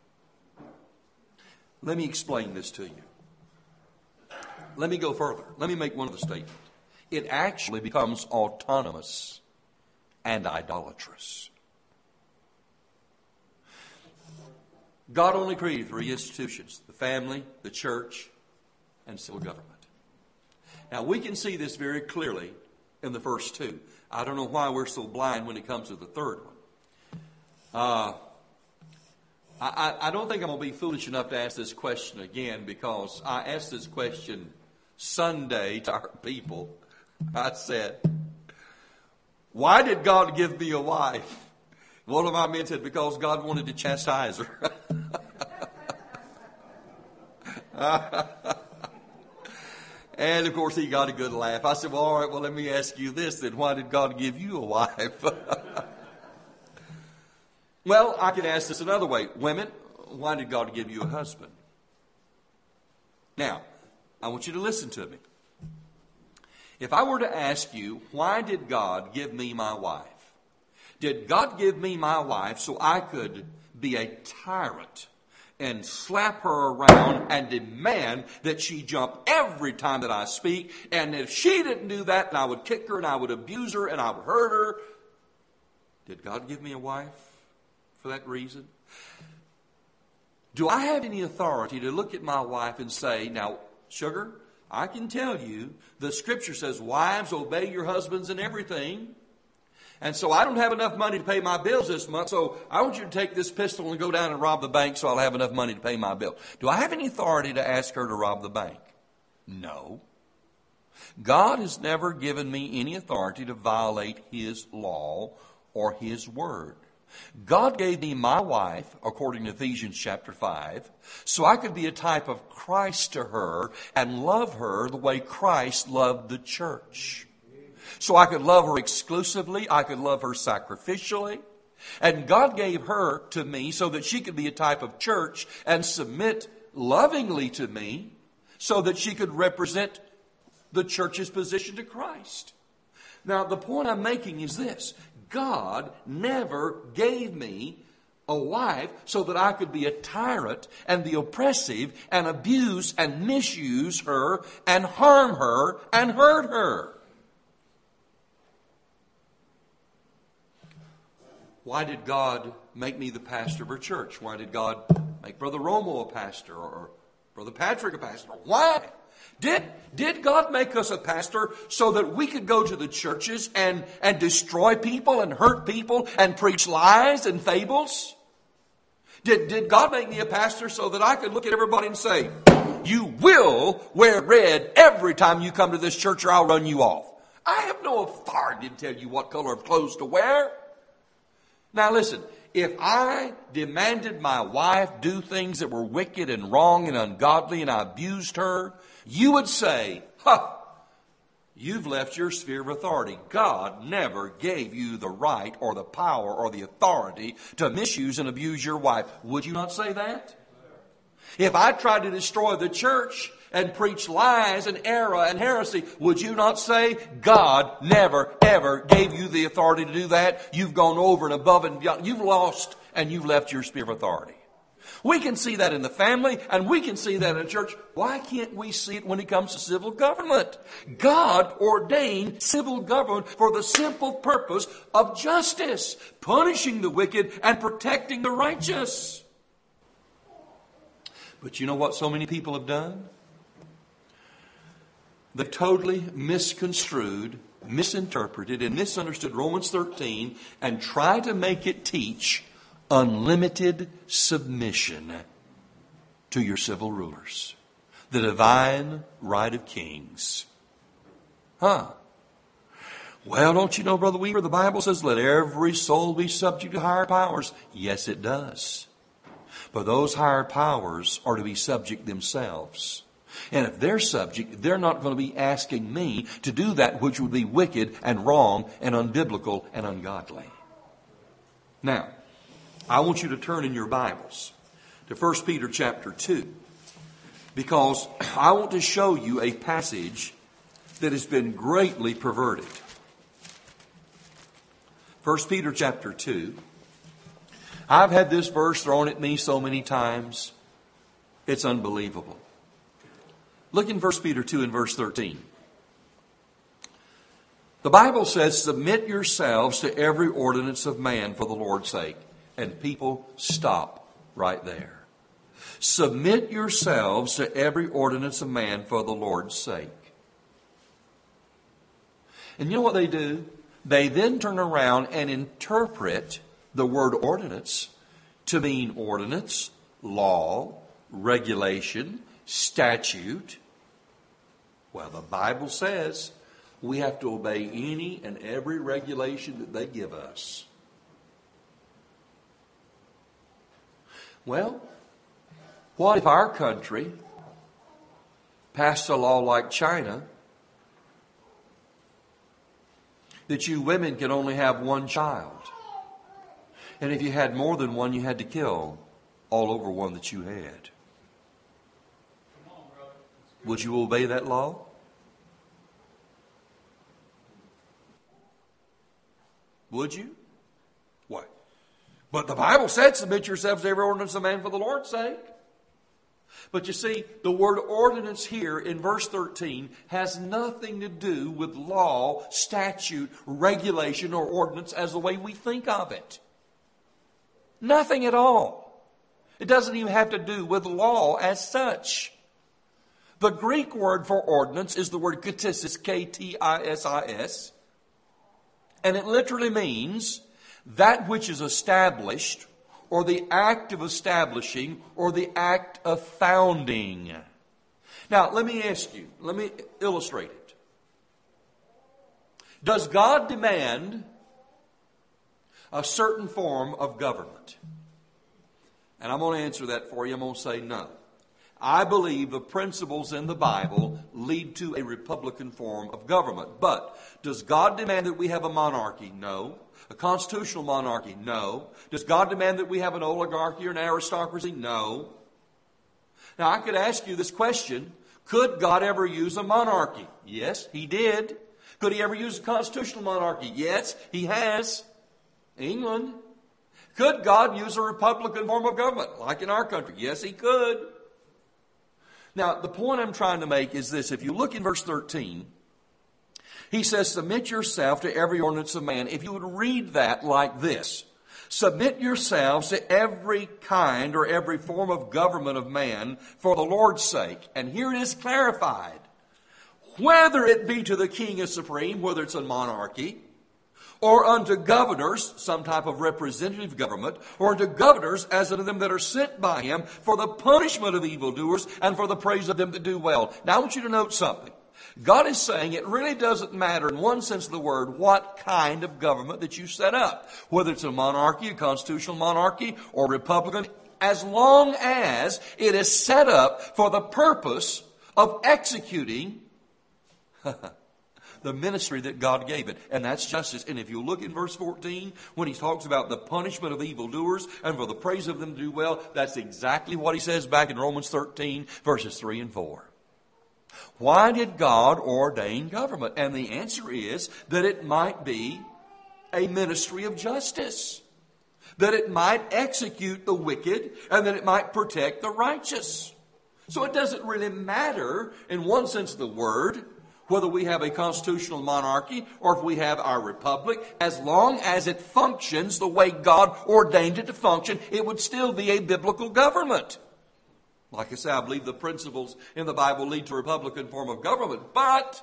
S1: Let me explain this to you. Let me go further. Let me make one other statement. It actually becomes autonomous and idolatrous. God only created three institutions: the family, the church, and civil government. Now, we can see this very clearly in the first two. I don't know why we're so blind when it comes to the third one. Uh, I, I don't think I'm going to be foolish enough to ask this question again, because I asked this question Sunday to our people. I said, why did God give me a wife? One of my men said, because God wanted to chastise her. And of course he got a good laugh. I said, well, all right, well, let me ask you this then. Why did God give you a wife? Well, I can ask this another way. Women, why did God give you a husband? Now, I want you to listen to me. If I were to ask you, why did God give me my wife? Did God give me my wife so I could be a tyrant and slap her around and demand that she jump every time that I speak? And if she didn't do that, then I would kick her and I would abuse her and I would hurt her. Did God give me a wife for that reason? Do I have any authority to look at my wife and say, now, sugar, I can tell you the scripture says, wives, obey your husbands in everything. And so I don't have enough money to pay my bills this month, so I want you to take this pistol and go down and rob the bank so I'll have enough money to pay my bill. Do I have any authority to ask her to rob the bank? No. God has never given me any authority to violate His law or His word. God gave me my wife, according to Ephesians chapter five, so I could be a type of Christ to her and love her the way Christ loved the church. So I could love her exclusively, I could love her sacrificially. And God gave her to me so that she could be a type of church and submit lovingly to me so that she could represent the church's position to Christ. Now, the point I'm making is this. God never gave me a wife so that I could be a tyrant and be oppressive and abuse and misuse her and harm her and hurt her. Why did God make me the pastor of a church? Why did God make Brother Romo a pastor or Brother Patrick a pastor? Why? Did, did God make us a pastor so that we could go to the churches and, and destroy people and hurt people and preach lies and fables? Did, did God make me a pastor so that I could look at everybody and say, you will wear red every time you come to this church or I'll run you off? I have no authority to tell you what color of clothes to wear. Now listen, if I demanded my wife do things that were wicked and wrong and ungodly and I abused her, you would say, ha, you've left your sphere of authority. God never gave you the right or the power or the authority to misuse and abuse your wife. Would you not say that? If I tried to destroy the church and preach lies and error and heresy, would you not say, God never, ever gave you the authority to do that? You've gone over and above and beyond. You've lost and you've left your sphere of authority. We can see that in the family and we can see that in the church. Why can't we see it when it comes to civil government? God ordained civil government for the simple purpose of justice, punishing the wicked and protecting the righteous. But you know what so many people have done? They totally misconstrued, misinterpreted, and misunderstood Romans thirteen and tried to make it teach unlimited submission to your civil rulers. The divine right of kings. Huh? Well, don't you know, Brother Weaver, the Bible says, let every soul be subject to higher powers. Yes, it does. But those higher powers are to be subject themselves. And if they're subject, they're not going to be asking me to do that which would be wicked and wrong and unbiblical and ungodly. Now, I want you to turn in your Bibles to First Peter chapter two, because I want to show you a passage that has been greatly perverted. First Peter chapter two. I've had this verse thrown at me so many times. It's unbelievable. Look in First Peter two and verse thirteen. The Bible says, submit yourselves to every ordinance of man for the Lord's sake. And people stop right there. Submit yourselves to every ordinance of man for the Lord's sake. And you know what they do? They then turn around and interpret the word ordinance to mean ordinance, law, regulation, statute. Well, the Bible says we have to obey any and every regulation that they give us. Well, what if our country passed a law like China that you women can only have one child? And if you had more than one, you had to kill all over one that you had. Would you obey that law? Would you? What? But the Bible said, submit yourselves to every ordinance of man for the Lord's sake. But you see, the word ordinance here in verse thirteen has nothing to do with law, statute, regulation, or ordinance as the way we think of it. Nothing at all. It doesn't even have to do with law as such. The Greek word for ordinance is the word ktisis, K T I S I S. And it literally means that which is established, or the act of establishing, or the act of founding. Now, let me ask you, let me illustrate it. Does God demand a certain form of government? And I'm going to answer that for you. I'm going to say no. I believe the principles in the Bible lead to a republican form of government. But does God demand that we have a monarchy? No. A constitutional monarchy? No. Does God demand that we have an oligarchy or an aristocracy? No. Now, I could ask you this question. Could God ever use a monarchy? Yes, He did. Could He ever use a constitutional monarchy? Yes, He has. England. Could God use a republican form of government, like in our country? Yes, He could. Now, the point I'm trying to make is this. If you look in verse thirteen, he says, submit yourself to every ordinance of man. If you would read that like this, submit yourselves to every kind or every form of government of man for the Lord's sake. And here it is clarified. Whether it be to the king as supreme, whether it's a monarchy, or unto governors, some type of representative government, or unto governors as unto them that are sent by him for the punishment of evildoers and for the praise of them that do well. Now I want you to note something. God is saying it really doesn't matter in one sense of the word what kind of government that you set up. Whether it's a monarchy, a constitutional monarchy, or republican, as long as it is set up for the purpose of executing the ministry that God gave it. And that's justice. And if you look in verse fourteen, when he talks about the punishment of evildoers and for the praise of them to do well, that's exactly what he says back in Romans thirteen, verses three and four. Why did God ordain government? And the answer is that it might be a ministry of justice. That it might execute the wicked and that it might protect the righteous. So it doesn't really matter in one sense of the word whether we have a constitutional monarchy or if we have our republic, as long as it functions the way God ordained it to function, it would still be a biblical government. Like I say, I believe the principles in the Bible lead to a republican form of government, but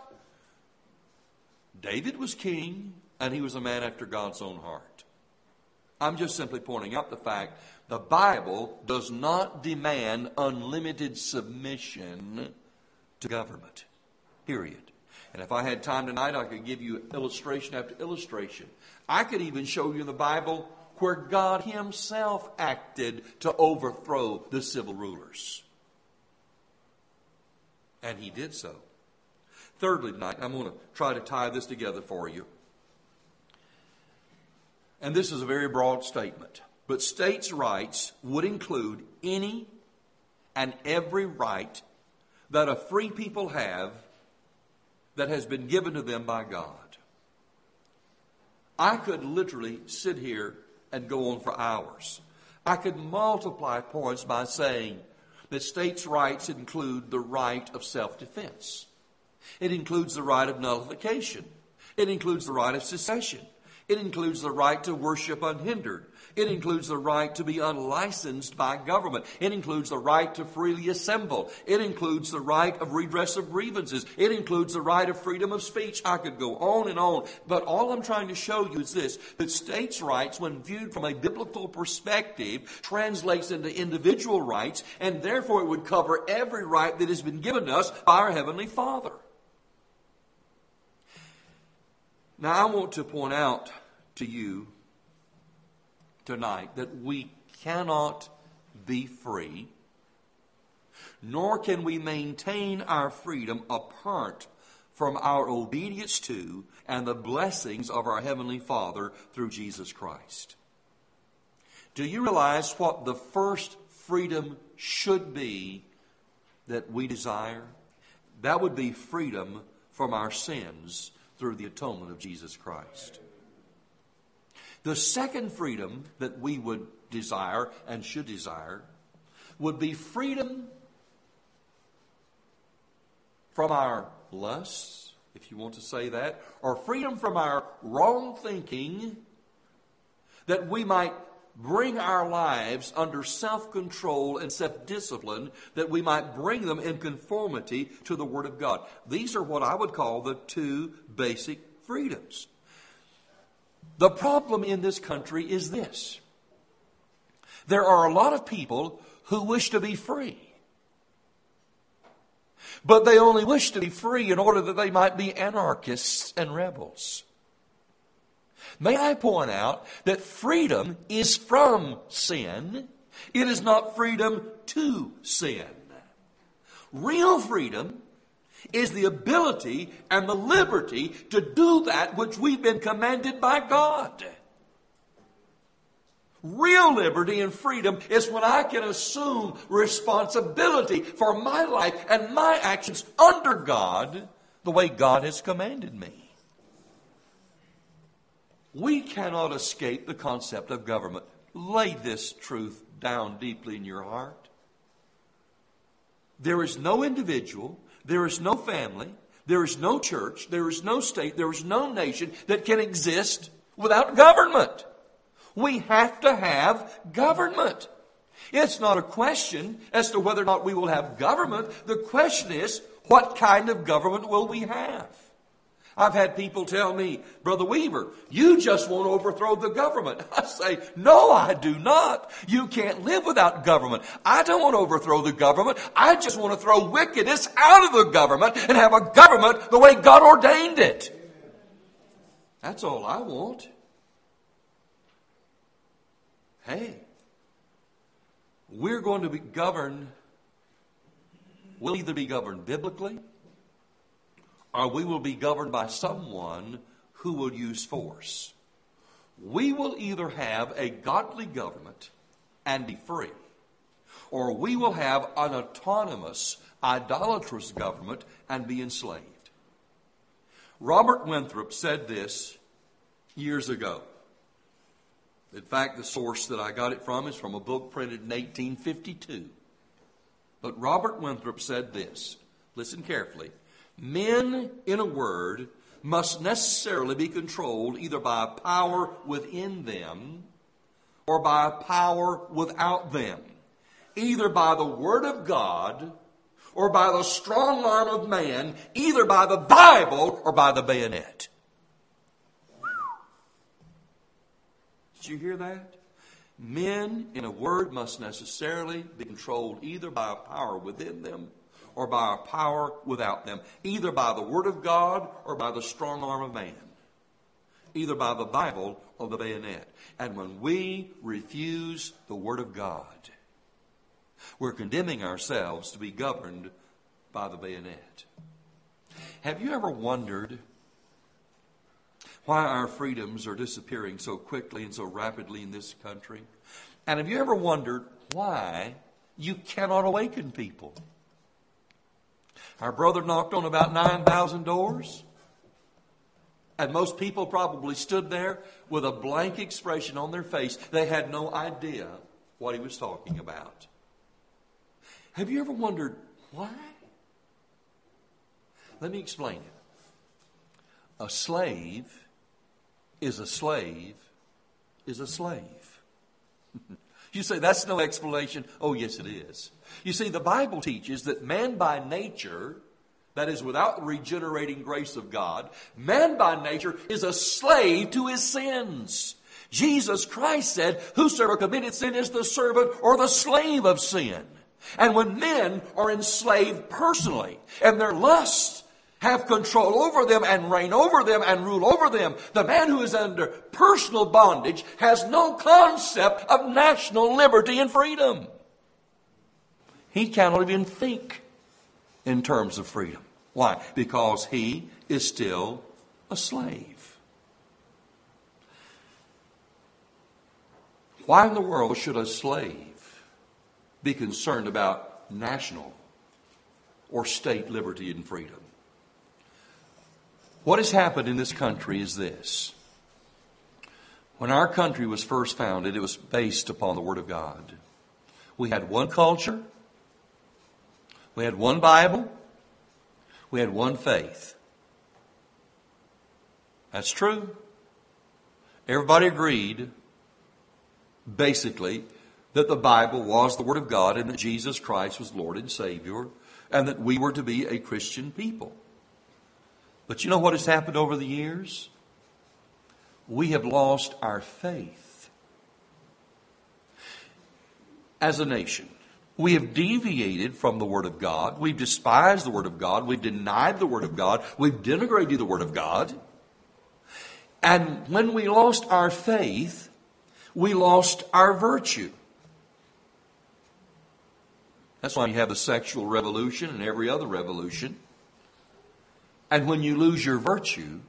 S1: David was king and he was a man after God's own heart. I'm just simply pointing out the fact the Bible does not demand unlimited submission to government. Period. And if I had time tonight, I could give you illustration after illustration. I could even show you in the Bible where God Himself acted to overthrow the civil rulers. And He did so. Thirdly tonight, I'm going to try to tie this together for you. And this is a very broad statement. But states' rights would include any and every right that a free people have that has been given to them by God. I could literally sit here and go on for hours. I could multiply points by saying that states' rights include the right of self-defense. It includes the right of nullification. It includes the right of secession. It includes the right to worship unhindered. It includes the right to be unlicensed by government. It includes the right to freely assemble. It includes the right of redress of grievances. It includes the right of freedom of speech. I could go on and on. But all I'm trying to show you is this, that states' rights, when viewed from a biblical perspective, translates into individual rights, and therefore it would cover every right that has been given to us by our Heavenly Father. Now, I want to point out to you tonight that we cannot be free, nor can we maintain our freedom apart from our obedience to and the blessings of our Heavenly Father through Jesus Christ. Do you realize what the first freedom should be that we desire? That would be freedom from our sins through the atonement of Jesus Christ. The second freedom that we would desire and should desire would be freedom from our lusts, if you want to say that, or freedom from our wrong thinking, that we might bring our lives under self-control and self-discipline, that we might bring them in conformity to the Word of God. These are what I would call the two basic freedoms. The problem in this country is this. There are a lot of people who wish to be free. But they only wish to be free in order that they might be anarchists and rebels. May I point out that freedom is from sin. It is not freedom to sin. Real freedom is the ability and the liberty to do that which we've been commanded by God. Real liberty and freedom is when I can assume responsibility for my life and my actions under God the way God has commanded me. We cannot escape the concept of government. Lay this truth down deeply in your heart. There is no individual, there is no family, there is no church, there is no state, there is no nation that can exist without government. We have to have government. It's not a question as to whether or not we will have government. The question is, what kind of government will we have? I've had people tell me, Brother Weaver, you just want to overthrow the government. I say, no, I do not. You can't live without government. I don't want to overthrow the government. I just want to throw wickedness out of the government and have a government the way God ordained it. That's all I want. Hey, we're going to be governed, we'll either be governed biblically, or we will be governed by someone who will use force. We will either have a godly government and be free, or we will have an autonomous, idolatrous government and be enslaved. Robert Winthrop said this years ago. In fact, the source that I got it from is from a book printed in eighteen fifty-two. But Robert Winthrop said this. Listen carefully. Men, in a word, must necessarily be controlled either by a power within them or by a power without them, either by the Word of God or by the strong arm of man, either by the Bible or by the bayonet. Did you hear that? Men, in a word, must necessarily be controlled either by a power within them or by a power without them, either by the Word of God or by the strong arm of man, either by the Bible or the bayonet. And when we refuse the Word of God, we're condemning ourselves to be governed by the bayonet. Have you ever wondered why our freedoms are disappearing so quickly and so rapidly in this country? And have you ever wondered why you cannot awaken people? Our brother knocked on about nine thousand doors. And most people probably stood there with a blank expression on their face. They had no idea what he was talking about. Have you ever wondered why? Let me explain it. A slave is a slave is a slave. You say, that's no explanation. Oh, yes, it is. You see, the Bible teaches that man by nature, that is, without the regenerating grace of God, man by nature is a slave to his sins. Jesus Christ said, whosoever committed sin is the servant or the slave of sin. And when men are enslaved personally, and their lusts have control over them and reign over them and rule over them, the man who is under personal bondage has no concept of national liberty and freedom. He cannot even think in terms of freedom. Why? Because he is still a slave. Why in the world should a slave be concerned about national or state liberty and freedom? What has happened in this country is this. When our country was first founded, it was based upon the Word of God. We had one culture. We had one Bible. We had one faith. That's true. Everybody agreed, basically, that the Bible was the Word of God and that Jesus Christ was Lord and Savior and that we were to be a Christian people. But you know what has happened over the years? We have lost our faith as a nation. We have deviated from the Word of God. We've despised the Word of God. We've denied the Word of God. We've denigrated the Word of God. And when we lost our faith, we lost our virtue. That's why you have the sexual revolution and every other revolution. And when you lose your virtue,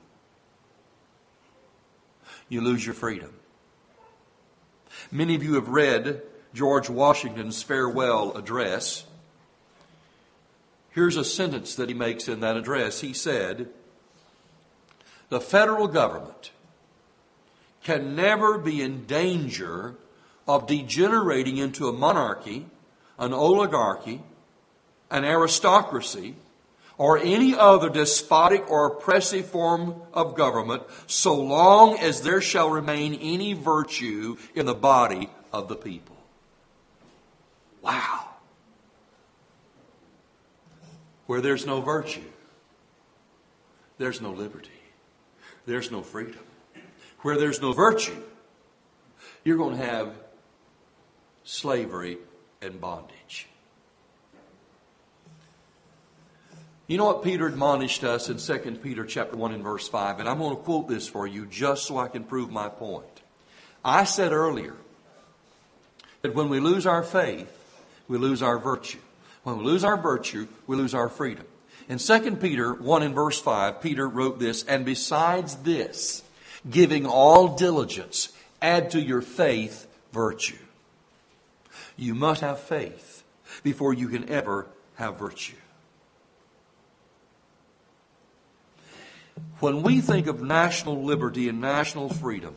S1: you lose your freedom. Many of you have read George Washington's farewell address. Here's a sentence that he makes in that address. He said, the federal government can never be in danger of degenerating into a monarchy, an oligarchy, an aristocracy, or any other despotic or oppressive form of government, so long as there shall remain any virtue in the body of the people. Wow. Where there's no virtue, there's no liberty. There's no freedom. Where there's no virtue, you're going to have slavery and bondage. You know what Peter admonished us in Second Peter chapter one and verse five, and I'm going to quote this for you just so I can prove my point. I said earlier that when we lose our faith, we lose our virtue. When we lose our virtue, we lose our freedom. In Second Peter one and verse five, Peter wrote this, and besides this, giving all diligence, add to your faith virtue. You must have faith before you can ever have virtue. When we think of national liberty and national freedom,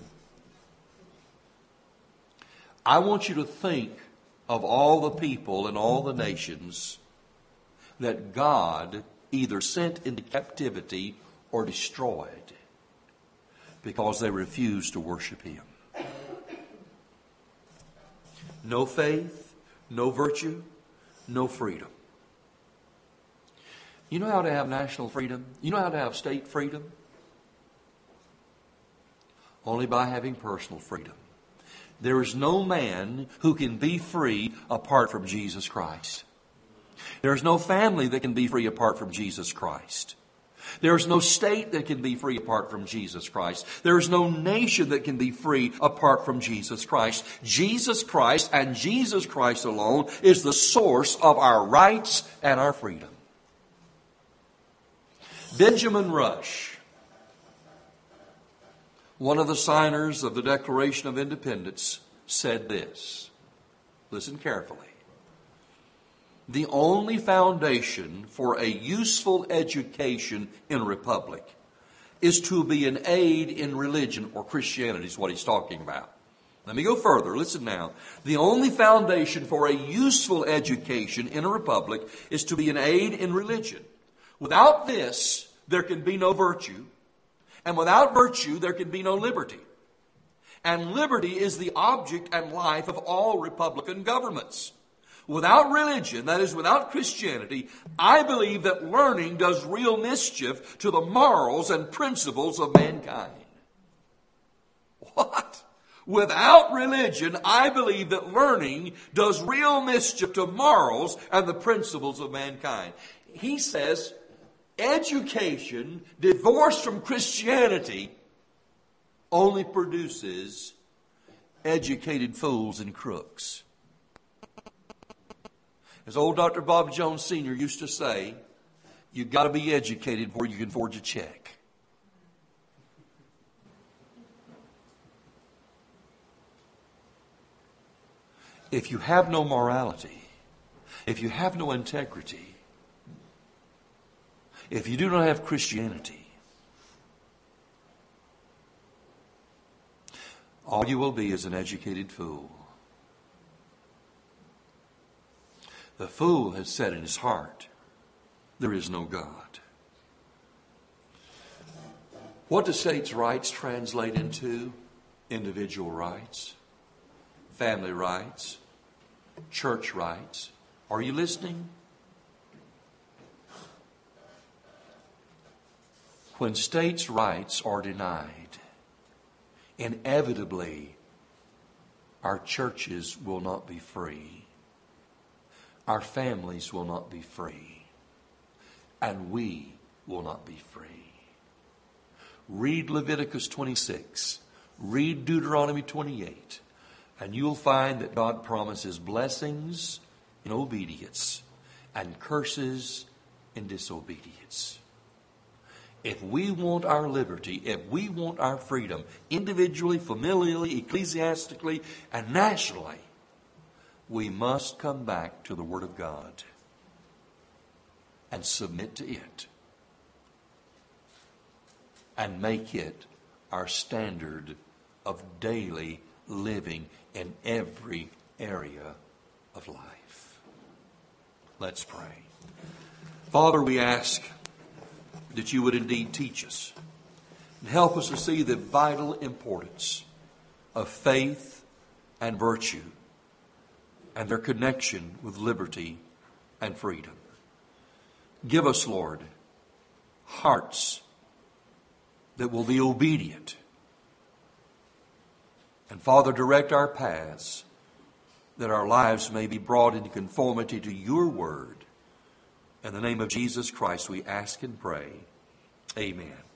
S1: I want you to think of all the people and all the nations that God either sent into captivity or destroyed because they refused to worship Him. No faith, no virtue, no freedom. You know how to have national freedom? You know how to have state freedom? Only by having personal freedom. There is no man who can be free apart from Jesus Christ. There is no family that can be free apart from Jesus Christ. There is no state that can be free apart from Jesus Christ. There is no nation that can be free apart from Jesus Christ. Jesus Christ and Jesus Christ alone is the source of our rights and our freedom. Benjamin Rush, one of the signers of the Declaration of Independence, said this. Listen carefully. the only foundation for a useful education in a republic is to be an aid in religion, or Christianity is what he's talking about. Let me go further. Listen now. The only foundation for a useful education in a republic is to be an aid in religion. Without this, there can be no virtue. And without virtue, there can be no liberty. And liberty is the object and life of all republican governments. Without religion, that is, without Christianity, I believe that learning does real mischief to the morals and principles of mankind. What? Without religion, I believe that learning does real mischief to morals and the principles of mankind. He says, education divorced from Christianity only produces educated fools and crooks. As old Doctor Bob Jones Senior used to say, you've got to be educated before you can forge a check. If you have no morality, if you have no integrity, if you do not have Christianity, all you will be is an educated fool. The fool has said in his heart, there is no God. What do states' rights translate into? Individual rights, family rights, church rights. Are you listening? When states' rights are denied, inevitably our churches will not be free. Our families will not be free. And we will not be free. Read Leviticus twenty-six. Read Deuteronomy twenty-eight. And you'll find that God promises blessings in obedience and curses in disobedience. If we want our liberty, if we want our freedom, individually, familially, ecclesiastically, and nationally, we must come back to the Word of God and submit to it and make it our standard of daily living in every area of life. Let's pray. Father, we ask that you would indeed teach us and help us to see the vital importance of faith and virtue and their connection with liberty and freedom. Give us, Lord, hearts that will be obedient. And Father, direct our paths that our lives may be brought into conformity to your word. In the name of Jesus Christ we ask and pray. Amen.